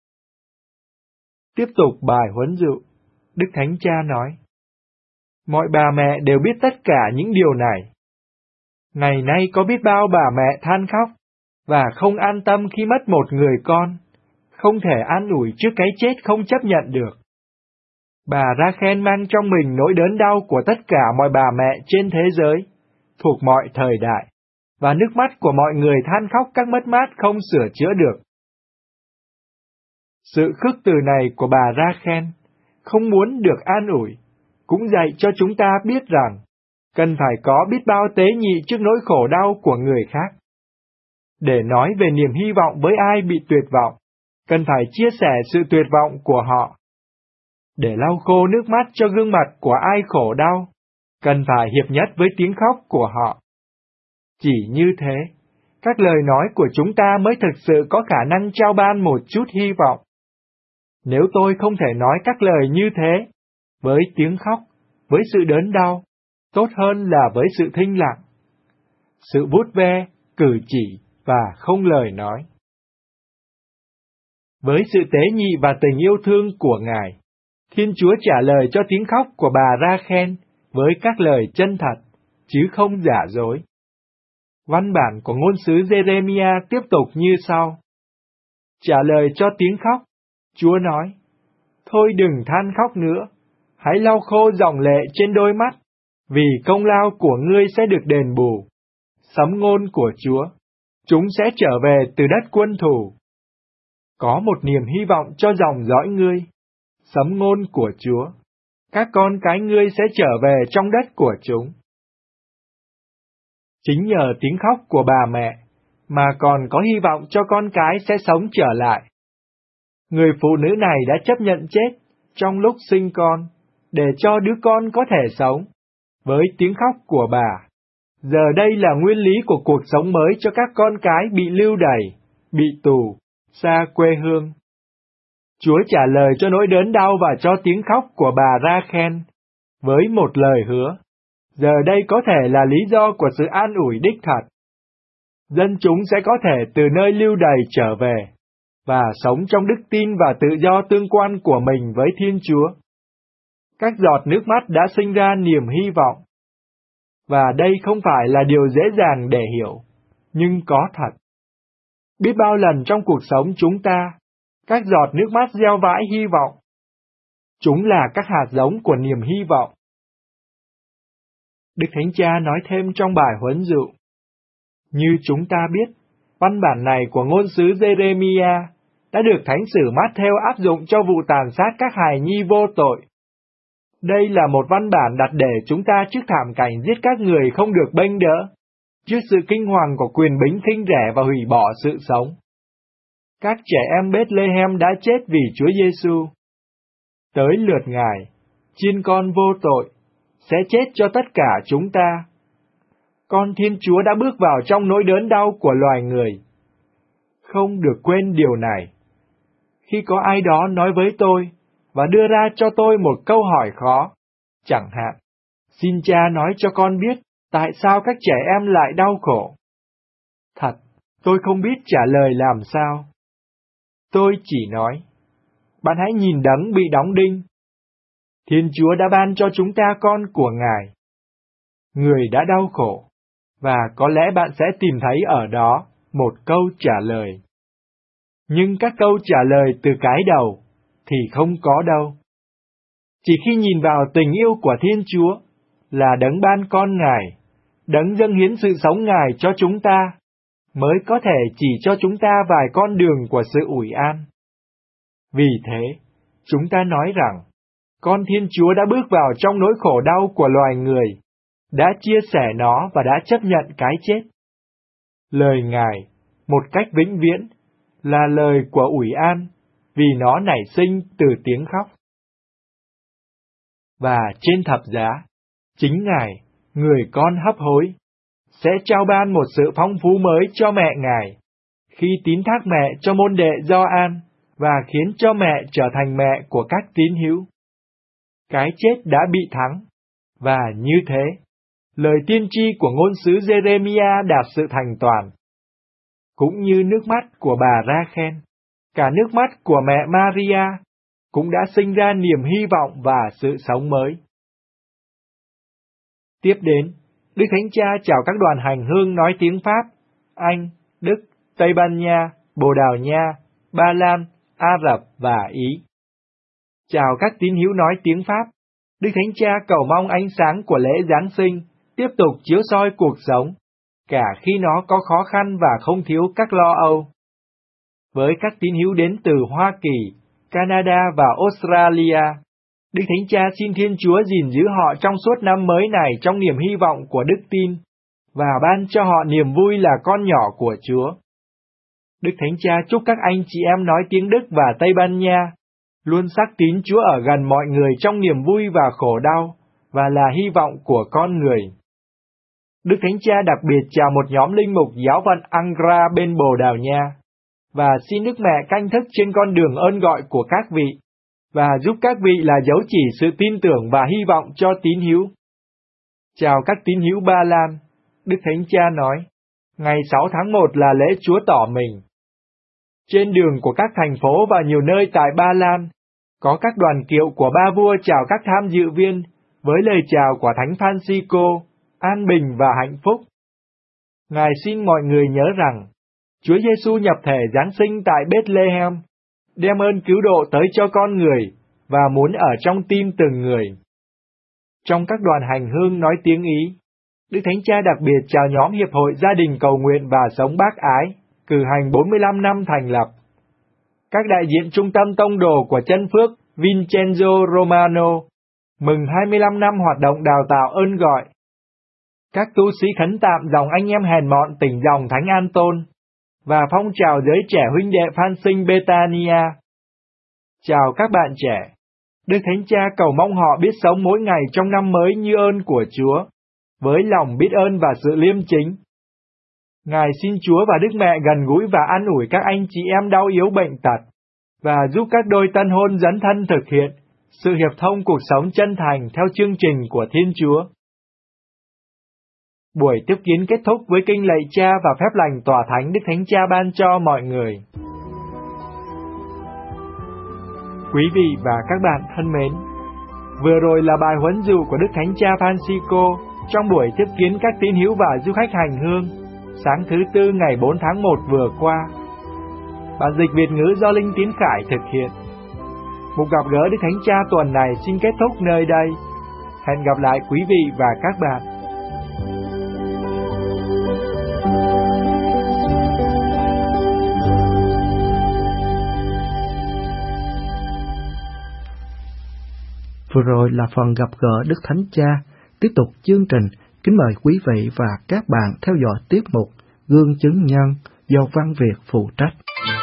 Tiếp tục bài huấn dụ, Đức Thánh Cha nói, mọi bà mẹ đều biết tất cả những điều này. Ngày nay có biết bao bà mẹ than khóc, và không an tâm khi mất một người con, không thể an ủi trước cái chết không chấp nhận được. Bà Rachel mang trong mình nỗi đớn đau của tất cả mọi bà mẹ trên thế giới, thuộc mọi thời đại, và nước mắt của mọi người than khóc các mất mát không sửa chữa được. Sự khước từ này của bà Rachel, không muốn được an ủi, cũng dạy cho chúng ta biết rằng, cần phải có biết bao tế nhị trước nỗi khổ đau của người khác. Để nói về niềm hy vọng với ai bị tuyệt vọng, cần phải chia sẻ sự tuyệt vọng của họ. Để lau khô nước mắt cho gương mặt của ai khổ đau, cần phải hiệp nhất với tiếng khóc của họ. Chỉ như thế, các lời nói của chúng ta mới thực sự có khả năng trao ban một chút hy vọng. Nếu tôi không thể nói các lời như thế, với tiếng khóc, với sự đớn đau, tốt hơn là với sự thinh lặng, sự vuốt ve, cử chỉ và không lời nói. Với sự tế nhị và tình yêu thương của Ngài, Thiên Chúa trả lời cho tiếng khóc của bà Rachel với các lời chân thật, chứ không giả dối. Văn bản của ngôn sứ Jeremiah tiếp tục như sau. Trả lời cho tiếng khóc, Chúa nói, thôi đừng than khóc nữa, hãy lau khô dòng lệ trên đôi mắt, vì công lao của ngươi sẽ được đền bù. Sấm ngôn của Chúa, chúng sẽ trở về từ đất quân thù. Có một niềm hy vọng cho dòng dõi ngươi. Sấm ngôn của Chúa, các con cái ngươi sẽ trở về trong đất của chúng. Chính nhờ tiếng khóc của bà mẹ, mà còn có hy vọng cho con cái sẽ sống trở lại. Người phụ nữ này đã chấp nhận chết trong lúc sinh con, để cho đứa con có thể sống. Với tiếng khóc của bà, giờ đây là nguyên lý của cuộc sống mới cho các con cái bị lưu đày, bị tù, xa quê hương. Chúa trả lời cho nỗi đớn đau và cho tiếng khóc của bà Rachel với một lời hứa. Giờ đây có thể là lý do của sự an ủi đích thật. Dân chúng sẽ có thể từ nơi lưu đày trở về, và sống trong đức tin và tự do tương quan của mình với Thiên Chúa. Các giọt nước mắt đã sinh ra niềm hy vọng. Và đây không phải là điều dễ dàng để hiểu, nhưng có thật. Biết bao lần trong cuộc sống chúng ta, các giọt nước mắt gieo vãi hy vọng. Chúng là các hạt giống của niềm hy vọng. Đức Thánh Cha nói thêm trong bài huấn dụ: Như chúng ta biết, văn bản này của ngôn sứ Giê-rê-mi-a đã được Thánh sử Mát-thêu áp dụng cho vụ tàn sát các hài nhi vô tội. Đây là một văn bản đặt để chúng ta trước thảm cảnh giết các người không được bênh đỡ, trước sự kinh hoàng của quyền bính khinh rẻ và hủy bỏ sự sống. Các trẻ em Bethlehem đã chết vì Chúa Giêsu. Tới lượt Ngài, chiên con vô tội, sẽ chết cho tất cả chúng ta. Con Thiên Chúa đã bước vào trong nỗi đớn đau của loài người. Không được quên điều này. Khi có ai đó nói với tôi và đưa ra cho tôi một câu hỏi khó, chẳng hạn, xin cha nói cho con biết tại sao các trẻ em lại đau khổ. Thật, tôi không biết trả lời làm sao. Tôi chỉ nói, bạn hãy nhìn đấng bị đóng đinh. Thiên Chúa đã ban cho chúng ta con của Ngài. Người đã đau khổ, và có lẽ bạn sẽ tìm thấy ở đó một câu trả lời. Nhưng các câu trả lời từ cái đầu thì không có đâu. Chỉ khi nhìn vào tình yêu của Thiên Chúa, là đấng ban con Ngài, đấng dâng hiến sự sống Ngài cho chúng ta, mới có thể chỉ cho chúng ta vài con đường của sự ủi an. Vì thế, chúng ta nói rằng, con Thiên Chúa đã bước vào trong nỗi khổ đau của loài người, đã chia sẻ nó và đã chấp nhận cái chết. Lời Ngài, một cách vĩnh viễn, là lời của ủi an, vì nó nảy sinh từ tiếng khóc. Và trên thập giá, chính Ngài, người con hấp hối, sẽ trao ban một sự phong phú mới cho mẹ Ngài, khi tín thác mẹ cho môn đệ Gioan, và khiến cho mẹ trở thành mẹ của các tín hữu. Cái chết đã bị thắng, và như thế, lời tiên tri của ngôn sứ Giê-rê-mi-a đạt sự thành toàn. Cũng như nước mắt của bà Ra-khen, cả nước mắt của mẹ Maria cũng đã sinh ra niềm hy vọng và sự sống mới. Tiếp đến, Đức Thánh Cha chào các đoàn hành hương nói tiếng Pháp, Anh, Đức, Tây Ban Nha, Bồ Đào Nha, Ba Lan, Ả Rập và Ý. Chào các tín hữu nói tiếng Pháp, Đức Thánh Cha cầu mong ánh sáng của lễ Giáng sinh tiếp tục chiếu soi cuộc sống, cả khi nó có khó khăn và không thiếu các lo âu. Với các tín hữu đến từ Hoa Kỳ, Canada và Australia, Đức Thánh Cha xin Thiên Chúa gìn giữ họ trong suốt năm mới này trong niềm hy vọng của đức tin, và ban cho họ niềm vui là con nhỏ của Chúa. Đức Thánh Cha chúc các anh chị em nói tiếng Đức và Tây Ban Nha luôn xác tín Chúa ở gần mọi người trong niềm vui và khổ đau, và là hy vọng của con người. Đức Thánh Cha đặc biệt chào một nhóm linh mục giáo phận Angra bên Bồ Đào Nha, và xin Đức Mẹ canh thức trên con đường ơn gọi của các vị, và giúp các vị là dấu chỉ sự tin tưởng và hy vọng cho tín hữu. Chào các tín hữu Ba Lan, Đức Thánh Cha nói, ngày sáu tháng một là lễ Chúa tỏ mình. Trên đường của các thành phố và nhiều nơi tại Ba Lan, có các đoàn kiệu của ba vua chào các tham dự viên với lời chào của Thánh Francisco, an bình và hạnh phúc. Ngài xin mọi người nhớ rằng, Chúa Giêsu nhập thể Giáng sinh tại Bethlehem, đem ơn cứu độ tới cho con người, và muốn ở trong tim từng người. Trong các đoàn hành hương nói tiếng Ý, Đức Thánh Cha đặc biệt chào nhóm Hiệp hội Gia đình Cầu nguyện và Sống Bác Ái, cử hành bốn mươi lăm năm thành lập. Các đại diện Trung tâm Tông đồ của Chân Phước Vincenzo Romano, mừng hai mươi lăm năm hoạt động đào tạo ơn gọi. Các tu sĩ khấn tạm dòng anh em hèn mọn tỉnh dòng Thánh An Tôn, và phong trào giới trẻ huynh đệ Phan Sinh Betania. Chào các bạn trẻ, Đức Thánh Cha cầu mong họ biết sống mỗi ngày trong năm mới như ơn của Chúa, với lòng biết ơn và sự liêm chính. Ngài xin Chúa và Đức Mẹ gần gũi và an ủi các anh chị em đau yếu bệnh tật, và giúp các đôi tân hôn dấn thân thực hiện sự hiệp thông cuộc sống chân thành theo chương trình của Thiên Chúa. Buổi tiếp kiến kết thúc với kinh lạy Cha và phép lành tòa thánh Đức Thánh Cha ban cho mọi người. Quý vị và các bạn thân mến, vừa rồi là bài huấn dụ của Đức Thánh Cha Francisco trong buổi tiếp kiến các tín hữu và du khách hành hương sáng thứ Tư ngày bốn tháng một vừa qua. Bản dịch Việt ngữ do Linh Tiến Khải thực hiện. Mục gặp gỡ Đức Thánh Cha tuần này xin kết thúc nơi đây. Hẹn gặp lại quý vị và các bạn Vừa rồi là phần gặp gỡ Đức Thánh Cha. Tiếp tục chương trình, kính mời quý vị và các bạn theo dõi tiết mục Gương chứng nhân do Văn Việt phụ trách.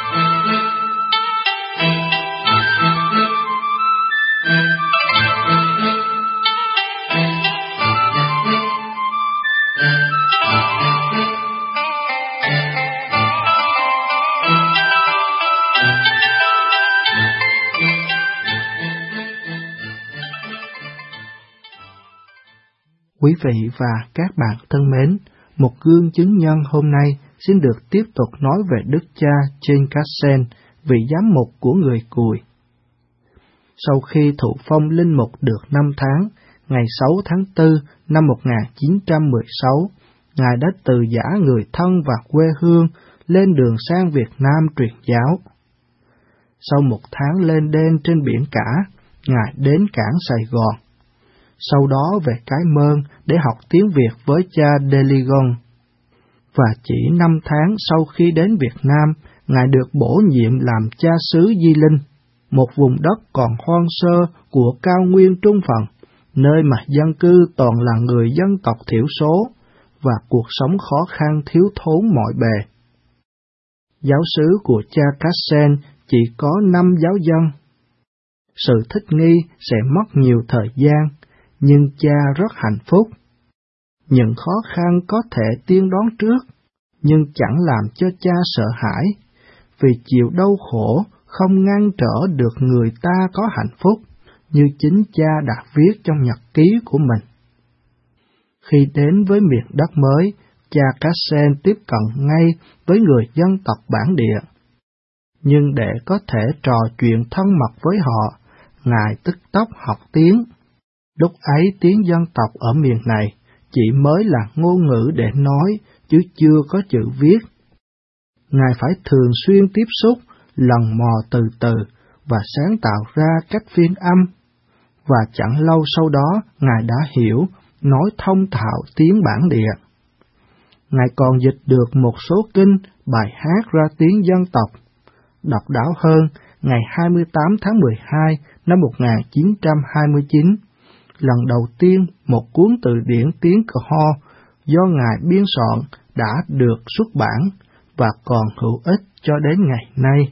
Quý vị và các bạn thân mến, một gương chứng nhân hôm nay xin được tiếp tục nói về Đức cha Jane Cassen, vị giám mục của người Cùi. Sau khi thụ phong linh mục được năm tháng, ngày sáu tháng tư năm một nghìn chín trăm mười sáu, Ngài đã từ giã người thân và quê hương lên đường sang Việt Nam truyền giáo. Sau một tháng lên đên trên biển cả, Ngài đến cảng Sài Gòn. Sau đó về Cái Mơn để học tiếng Việt với cha Deligon. Và chỉ năm tháng sau khi đến Việt Nam, Ngài được bổ nhiệm làm cha xứ Di Linh, một vùng đất còn hoang sơ của cao nguyên Trung Phần, nơi mà dân cư toàn là người dân tộc thiểu số và cuộc sống khó khăn thiếu thốn mọi bề. Giáo xứ của cha Cassen chỉ có năm giáo dân. Sự thích nghi sẽ mất nhiều thời gian, nhưng cha rất hạnh phúc. Những khó khăn có thể tiên đoán trước, nhưng chẳng làm cho cha sợ hãi, vì chịu đau khổ không ngăn trở được người ta có hạnh phúc, như chính cha đã viết trong nhật ký của mình. Khi đến với miền đất mới, cha Cassen tiếp cận ngay với người dân tộc bản địa. Nhưng để có thể trò chuyện thân mật với họ, Ngài tức tốc học tiếng. Lúc ấy tiếng dân tộc ở miền này chỉ mới là ngôn ngữ để nói, chứ chưa có chữ viết. Ngài phải thường xuyên tiếp xúc, lần mò từ từ và sáng tạo ra cách phiên âm. Và chẳng lâu sau đó, Ngài đã hiểu, nói thông thạo tiếng bản địa. Ngài còn dịch được một số kinh, bài hát ra tiếng dân tộc. Độc đáo hơn, ngày hai mươi tám tháng mười hai năm một nghìn chín trăm hai mươi chín, lần đầu tiên một cuốn từ điển tiếng Cờ Ho do Ngài biên soạn đã được xuất bản và còn hữu ích cho đến ngày nay.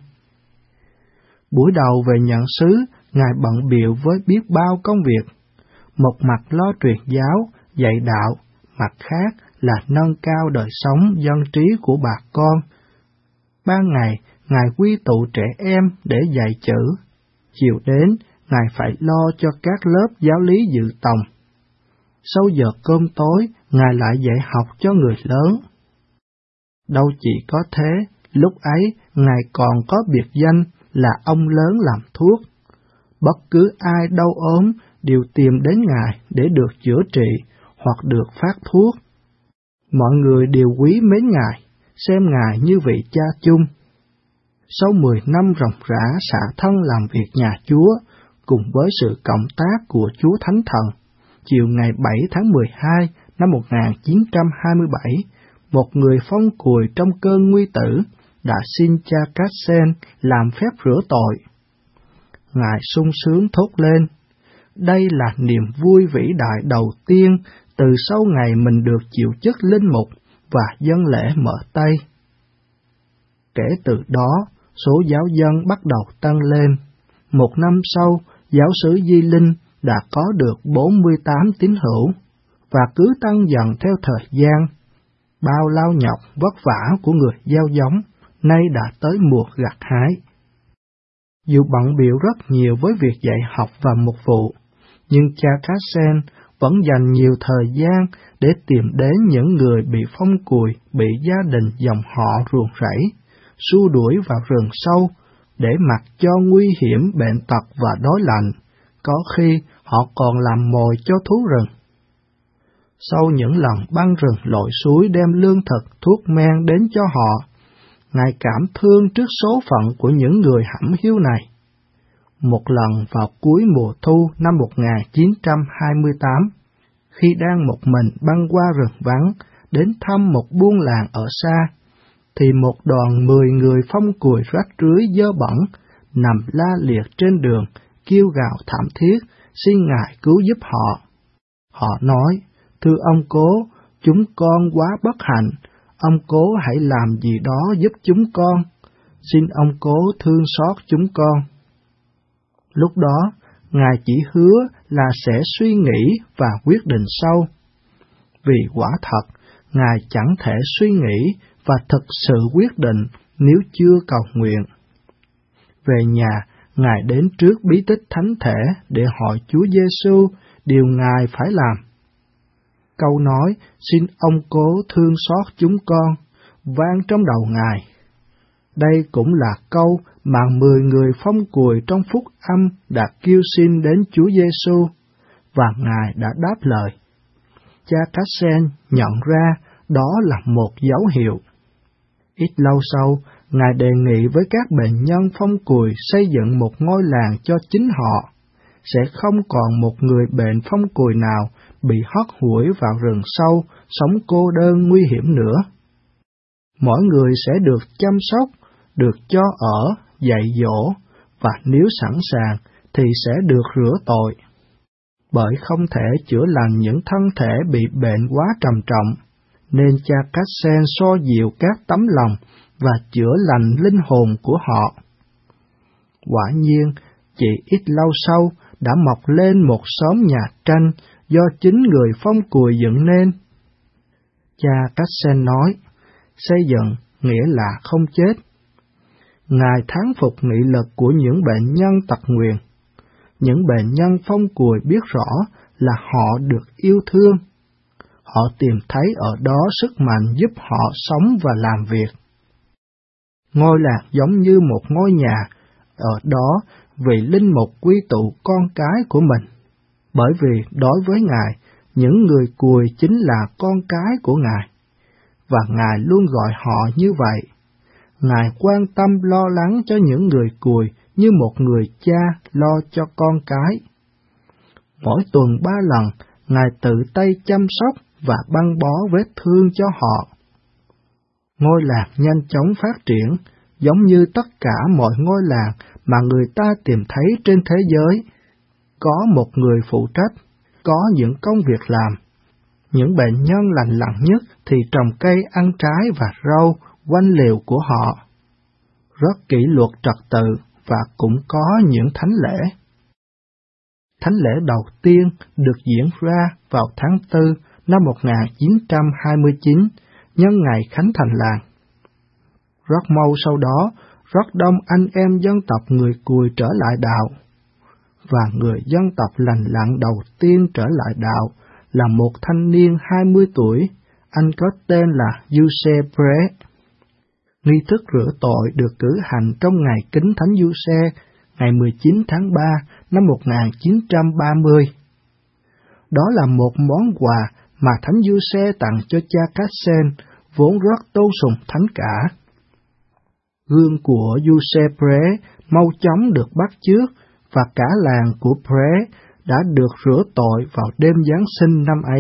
Buổi đầu về nhận xứ, Ngài bận bịu với biết bao công việc. Một mặt lo truyền giáo, dạy đạo, mặt khác là nâng cao đời sống dân trí của bà con. Ban ngày, Ngài quy tụ trẻ em để dạy chữ. Chiều đến, Ngài phải lo cho các lớp giáo lý dự tòng. Sau giờ cơm tối, Ngài lại dạy học cho người lớn. Đâu chỉ có thế, lúc ấy Ngài còn có biệt danh là ông lớn làm thuốc. Bất cứ ai đau ốm đều tìm đến Ngài để được chữa trị hoặc được phát thuốc. Mọi người đều quý mến Ngài, xem Ngài như vị cha chung. Sau mười năm ròng rã xả thân làm việc nhà Chúa, cùng với sự cộng tác của Chúa Thánh Thần, chiều ngày bảy tháng mười hai năm một nghìn chín trăm hai mươi bảy, một người phong cùi trong cơn nguy tử đã xin cha Cassen làm phép rửa tội. Ngài sung sướng thốt lên, đây là niềm vui vĩ đại đầu tiên từ sau ngày mình được chịu chức linh mục và dâng lễ mở Tây. Kể từ đó, số giáo dân bắt đầu tăng lên. Một năm sau, giáo xứ Di Linh đã có được bốn mươi tám tín hữu, và cứ tăng dần theo thời gian. Bao lao nhọc vất vả của người gieo giống, nay đã tới mùa gặt hái. Dù bận bịu rất nhiều với việc dạy học và mục vụ, nhưng cha Cassen vẫn dành nhiều thời gian để tìm đến những người bị phong cùi, bị gia đình dòng họ ruồng rẫy, xua đuổi vào rừng sâu, để mặc cho nguy hiểm bệnh tật và đói lạnh, có khi họ còn làm mồi cho thú rừng. Sau những lần băng rừng lội suối đem lương thực, thuốc men đến cho họ, Ngài cảm thương trước số phận của những người hẩm hiu này. Một lần vào cuối mùa thu năm một nghìn chín trăm hai mươi tám, khi đang một mình băng qua rừng vắng đến thăm một buôn làng ở xa, thì một đoàn mười người phong cùi rách rưới dơ bẩn nằm la liệt trên đường, kêu gào thảm thiết, xin Ngài cứu giúp họ. Họ nói, thưa ông cố, chúng con quá bất hạnh, ông cố hãy làm gì đó giúp chúng con, xin ông cố thương xót chúng con. Lúc đó, Ngài chỉ hứa là sẽ suy nghĩ và quyết định sau. Vì quả thật, Ngài chẳng thể suy nghĩ và thực sự quyết định nếu chưa cầu nguyện. Về nhà, Ngài đến trước bí tích thánh thể để hỏi Chúa Giêsu điều Ngài phải làm. Câu nói, xin ông cố thương xót chúng con, vang trong đầu Ngài. Đây cũng là câu mà mười người phong cùi trong phúc âm đã kêu xin đến Chúa Giêsu, và Ngài đã đáp lời. Cha Cassen nhận ra đó là một dấu hiệu. Ít lâu sau, Ngài đề nghị với các bệnh nhân phong cùi xây dựng một ngôi làng cho chính họ. Sẽ không còn một người bệnh phong cùi nào bị hất hủi vào rừng sâu, sống cô đơn nguy hiểm nữa. Mỗi người sẽ được chăm sóc, được cho ở, dạy dỗ, và nếu sẵn sàng thì sẽ được rửa tội. Bởi không thể chữa lành những thân thể bị bệnh quá trầm trọng, nên cha Cassen so dịu các tấm lòng và chữa lành linh hồn của họ. Quả nhiên, chỉ ít lâu sau đã mọc lên một xóm nhà tranh do chính người phong cùi dựng nên. Cha Cassen nói, xây dựng nghĩa là không chết. Ngài thán phục nghị lực của những bệnh nhân tật nguyền. Những bệnh nhân phong cùi biết rõ là họ được yêu thương. Họ tìm thấy ở đó sức mạnh giúp họ sống và làm việc. Ngôi làng giống như một ngôi nhà, ở đó vị linh mục quy tụ con cái của mình. Bởi vì đối với Ngài, những người cùi chính là con cái của Ngài, và Ngài luôn gọi họ như vậy. Ngài quan tâm lo lắng cho những người cùi như một người cha lo cho con cái. Mỗi tuần ba lần, Ngài tự tay chăm sóc và băng bó vết thương cho họ. Ngôi làng nhanh chóng phát triển, giống như tất cả mọi ngôi làng mà người ta tìm thấy trên thế giới. Có một người phụ trách, có những công việc làm. Những bệnh nhân lành lặn nhất thì trồng cây ăn trái và rau quanh lều của họ. Rất kỷ luật trật tự và cũng có những thánh lễ. Thánh lễ đầu tiên được diễn ra vào tháng tư năm một nghìn chín trăm hai mươi chín, nhân ngày khánh thành làng. Rất mau sau đó, rất đông anh em dân tộc người cùi trở lại đạo. Và người dân tộc lành lặn đầu tiên trở lại đạo là một thanh niên hai mươi tuổi, anh có tên là Giuse Pre. Nghi thức rửa tội được cử hành trong ngày kính Thánh Giuse, ngày mười chín tháng ba năm một nghìn chín trăm ba mươi. Đó là một món quà mà Thánh Giuse tặng cho cha Cassen, vốn rất tôn sùng thánh cả. Gương của Giuse Pre mau chóng được bắt chước, và cả làng của Pre đã được rửa tội vào đêm Giáng sinh năm ấy.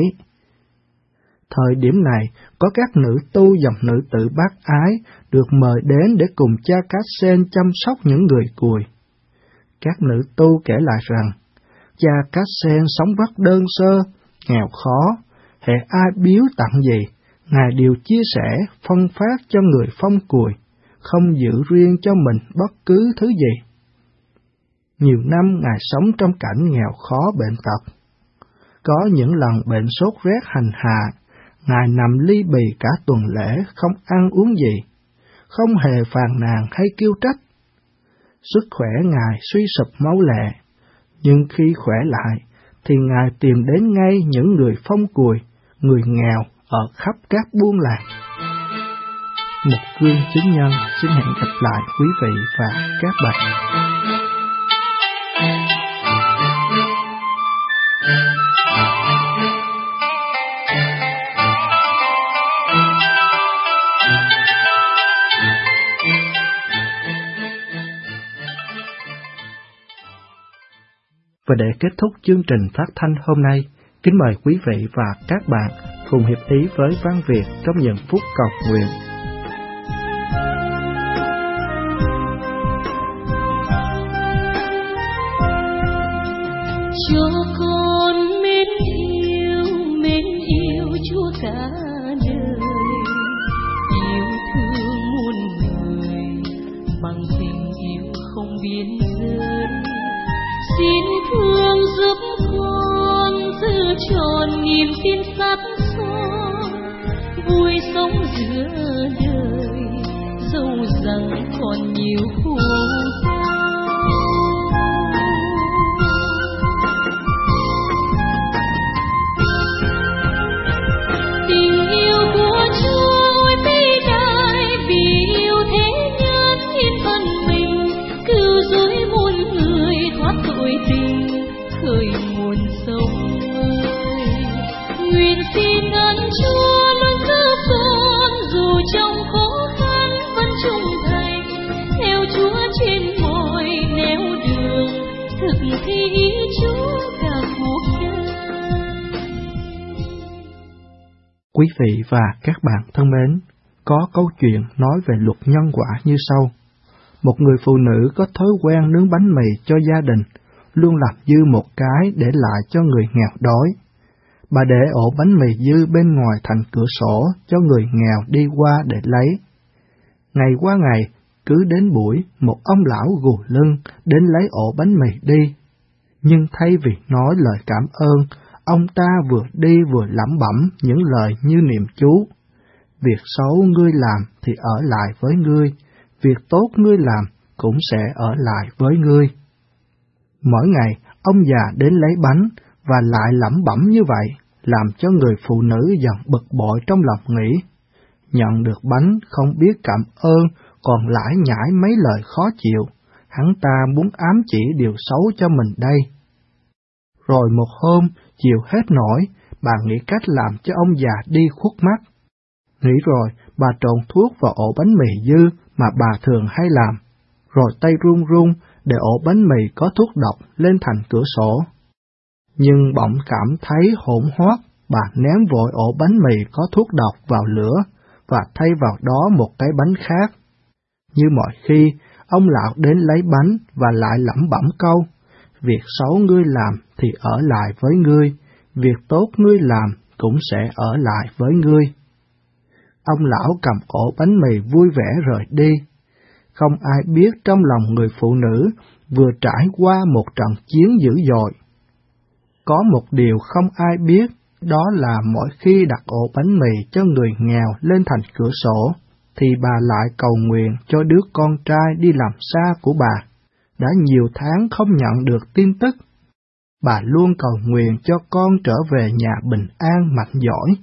Thời điểm này, có các nữ tu dòng nữ tử bác ái được mời đến để cùng cha Cassen chăm sóc những người cùi. Các nữ tu kể lại rằng, cha Cassen sống rất đơn sơ, nghèo khó, hễ ai biếu tặng gì, Ngài đều chia sẻ, phân phát cho người phong cùi, không giữ riêng cho mình bất cứ thứ gì. Nhiều năm Ngài sống trong cảnh nghèo khó bệnh tật. Có những lần bệnh sốt rét hành hạ, Ngài nằm ly bì cả tuần lễ không ăn uống gì, không hề phàn nàn hay kêu trách. Sức khỏe Ngài suy sụp máu lẹ, nhưng khi khỏe lại thì Ngài tìm đến ngay những người phong cùi, người nghèo ở khắp các buôn làng. Một gương chứng nhân xin hẹn gặp lại quý vị và các bạn. Và để kết thúc chương trình phát thanh hôm nay, kính mời quý vị và các bạn cùng hiệp ý với Văn Việt trong những phút cầu nguyện. cho con mến yêu, mến yêu Chúa cả đời, yêu thương muôn người bằng tình yêu không biên giới. Xin thương giúp con giữ tròn niềm tin sắt son, vui sống giữa đời dẫu rằng còn nhiều khổ đau. Tình yêu của Chúa vĩ đại, vì yêu thế nhân hiến thân mình, cứu rỗi muôn người thoát tội tình, khơi nguồn sông ơi. Nguyện xin ơn Chúa luôn giúp con, dù trong khó khăn vẫn trung thành, theo Chúa trên mọi nẻo đường, thực thi ý Chúa cả cuộc đời. Quý vị và các bạn thân mến, có câu chuyện nói về luật nhân quả như sau. Một người phụ nữ có thói quen nướng bánh mì cho gia đình, luôn làm dư một cái để lại cho người nghèo đói. Bà để ổ bánh mì dư bên ngoài thành cửa sổ cho người nghèo đi qua để lấy. Ngày qua ngày, cứ đến buổi, một ông lão gù lưng đến lấy ổ bánh mì đi. Nhưng thay vì nói lời cảm ơn, ông ta vừa đi vừa lẩm bẩm những lời như niệm chú. Việc xấu ngươi làm thì ở lại với ngươi, việc tốt ngươi làm cũng sẽ ở lại với ngươi. Mỗi ngày, ông già đến lấy bánh và lại lẩm bẩm như vậy, làm cho người phụ nữ dần bực bội trong lòng nghĩ. Nhận được bánh không biết cảm ơn, còn lải nhải mấy lời khó chịu, hắn ta muốn ám chỉ điều xấu cho mình đây. Rồi một hôm, chịu hết nổi, bà nghĩ cách làm cho ông già đi khuất mắt. Nghĩ rồi, bà trộn thuốc vào ổ bánh mì dư mà bà thường hay làm, rồi tay run run để ổ bánh mì có thuốc độc lên thành cửa sổ. Nhưng bỗng cảm thấy hỗn hoác, bà ném vội ổ bánh mì có thuốc độc vào lửa và thay vào đó một cái bánh khác. Như mọi khi, ông lão đến lấy bánh và lại lẩm bẩm câu: việc xấu ngươi làm thì ở lại với ngươi, việc tốt ngươi làm cũng sẽ ở lại với ngươi. Ông lão cầm ổ bánh mì vui vẻ rời đi. Không ai biết trong lòng người phụ nữ vừa trải qua một trận chiến dữ dội. Có một điều không ai biết, đó là mỗi khi đặt ổ bánh mì cho người nghèo lên thành cửa sổ, thì bà lại cầu nguyện cho đứa con trai đi làm xa của bà, đã nhiều tháng không nhận được tin tức. Bà luôn cầu nguyện cho con trở về nhà bình an mạnh giỏi.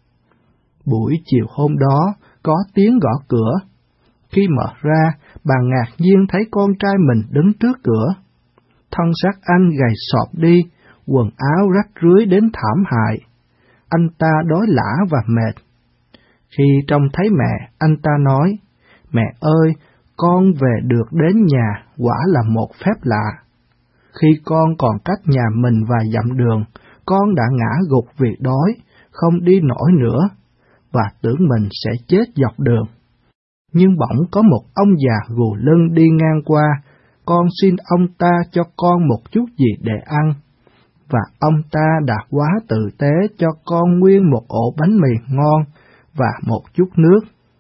Buổi chiều hôm đó, có tiếng gõ cửa. Khi mở ra, bà ngạc nhiên thấy con trai mình đứng trước cửa. Thân xác anh gầy sọp đi, quần áo rách rưới đến thảm hại. Anh ta đói lả và mệt. Khi trông thấy mẹ, anh ta nói: "Mẹ ơi, con về được đến nhà quả là một phép lạ. Khi con còn cách nhà mình vài dặm đường, con đã ngã gục vì đói, không đi nổi nữa, và tưởng mình sẽ chết dọc đường. Nhưng bỗng có một ông già gù lưng đi ngang qua, con xin ông ta cho con một chút gì để ăn, và ông ta đã quá tử tế cho con nguyên một ổ bánh mì ngon và một chút nước.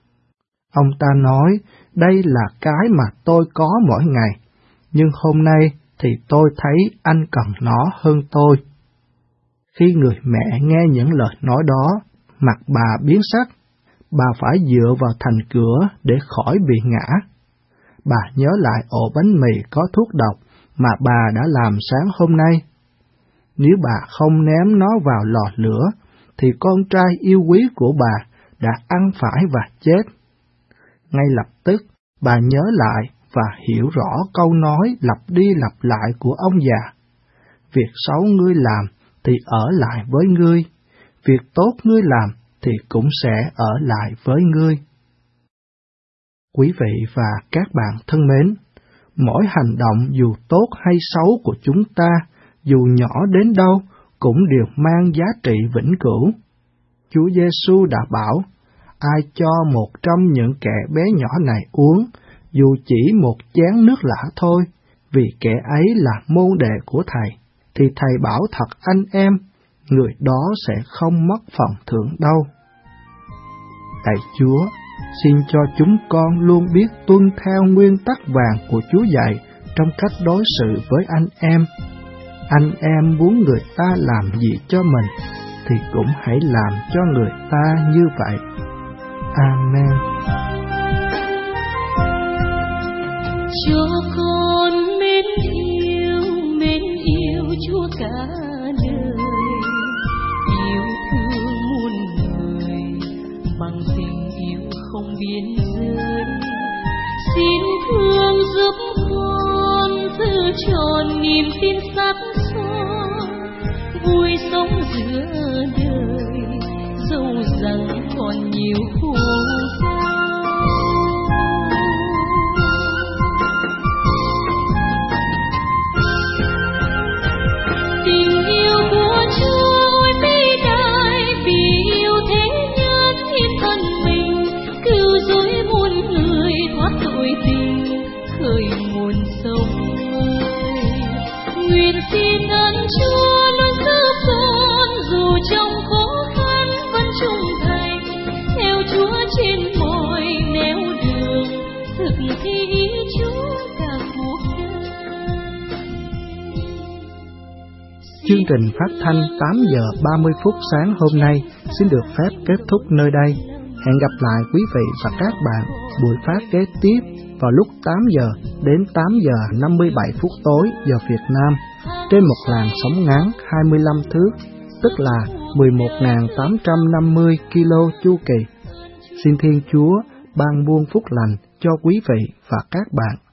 Ông ta nói, đây là cái mà tôi có mỗi ngày, nhưng hôm nay thì tôi thấy anh cần nó hơn tôi." Khi người mẹ nghe những lời nói đó, mặt bà biến sắc, bà phải dựa vào thành cửa để khỏi bị ngã. Bà nhớ lại ổ bánh mì có thuốc độc mà bà đã làm sáng hôm nay. Nếu bà không ném nó vào lò lửa, thì con trai yêu quý của bà đã ăn phải và chết. Ngay lập tức, bà nhớ lại và hiểu rõ câu nói lặp đi lặp lại của ông già: "Việc xấu ngươi làm thì ở lại với ngươi, việc tốt ngươi làm thì cũng sẽ ở lại với ngươi." Quý vị và các bạn thân mến, mỗi hành động dù tốt hay xấu của chúng ta, dù nhỏ đến đâu, cũng đều mang giá trị vĩnh cửu. Chúa Giêsu đã bảo, ai cho một trong những kẻ bé nhỏ này uống, dù chỉ một chén nước lã thôi, vì kẻ ấy là môn đệ của Thầy, thì Thầy bảo thật anh em, người đó sẽ không mất phần thưởng đâu. Lạy Chúa, xin cho chúng con luôn biết tuân theo nguyên tắc vàng của Chúa dạy trong cách đối xử với anh em. Anh em muốn người ta làm gì cho mình, thì cũng hãy làm cho người ta như vậy. Amen. Cho con mến yêu, mến yêu Chúa cả đời, yêu thương muôn người bằng tình yêu không biên giới. Xin thương giúp con giữ tròn niềm tin sắc son, vui sống giữa đời, dẫu rằng còn nhiều khổ đau. Tình yêu của Chúa vĩ đại, vì yêu thế nhân hiến thân mình, cứu rỗi muôn người thoát tội tình, khơi nguồn sống mới. Nguyện xin ơn Chúa luôn giúp con, dù trong khó khăn vẫn trung thành, theo Chúa trên mọi nẻo đường, thực thi ý Chúa cả cuộc đời. Chương trình phát thanh tám giờ ba mươi phút sáng hôm nay xin được phép kết thúc nơi đây. Hẹn gặp lại quý vị và các bạn buổi phát kế tiếp vào lúc tám giờ đến tám giờ năm mươi bảy phút tối giờ Việt Nam trên một làn sóng ngắn hai mươi lăm thước, tức là mười một nghìn tám trăm năm mươi ki lô chu kỳ. Xin Thiên Chúa ban buông phúc lành cho quý vị và các bạn.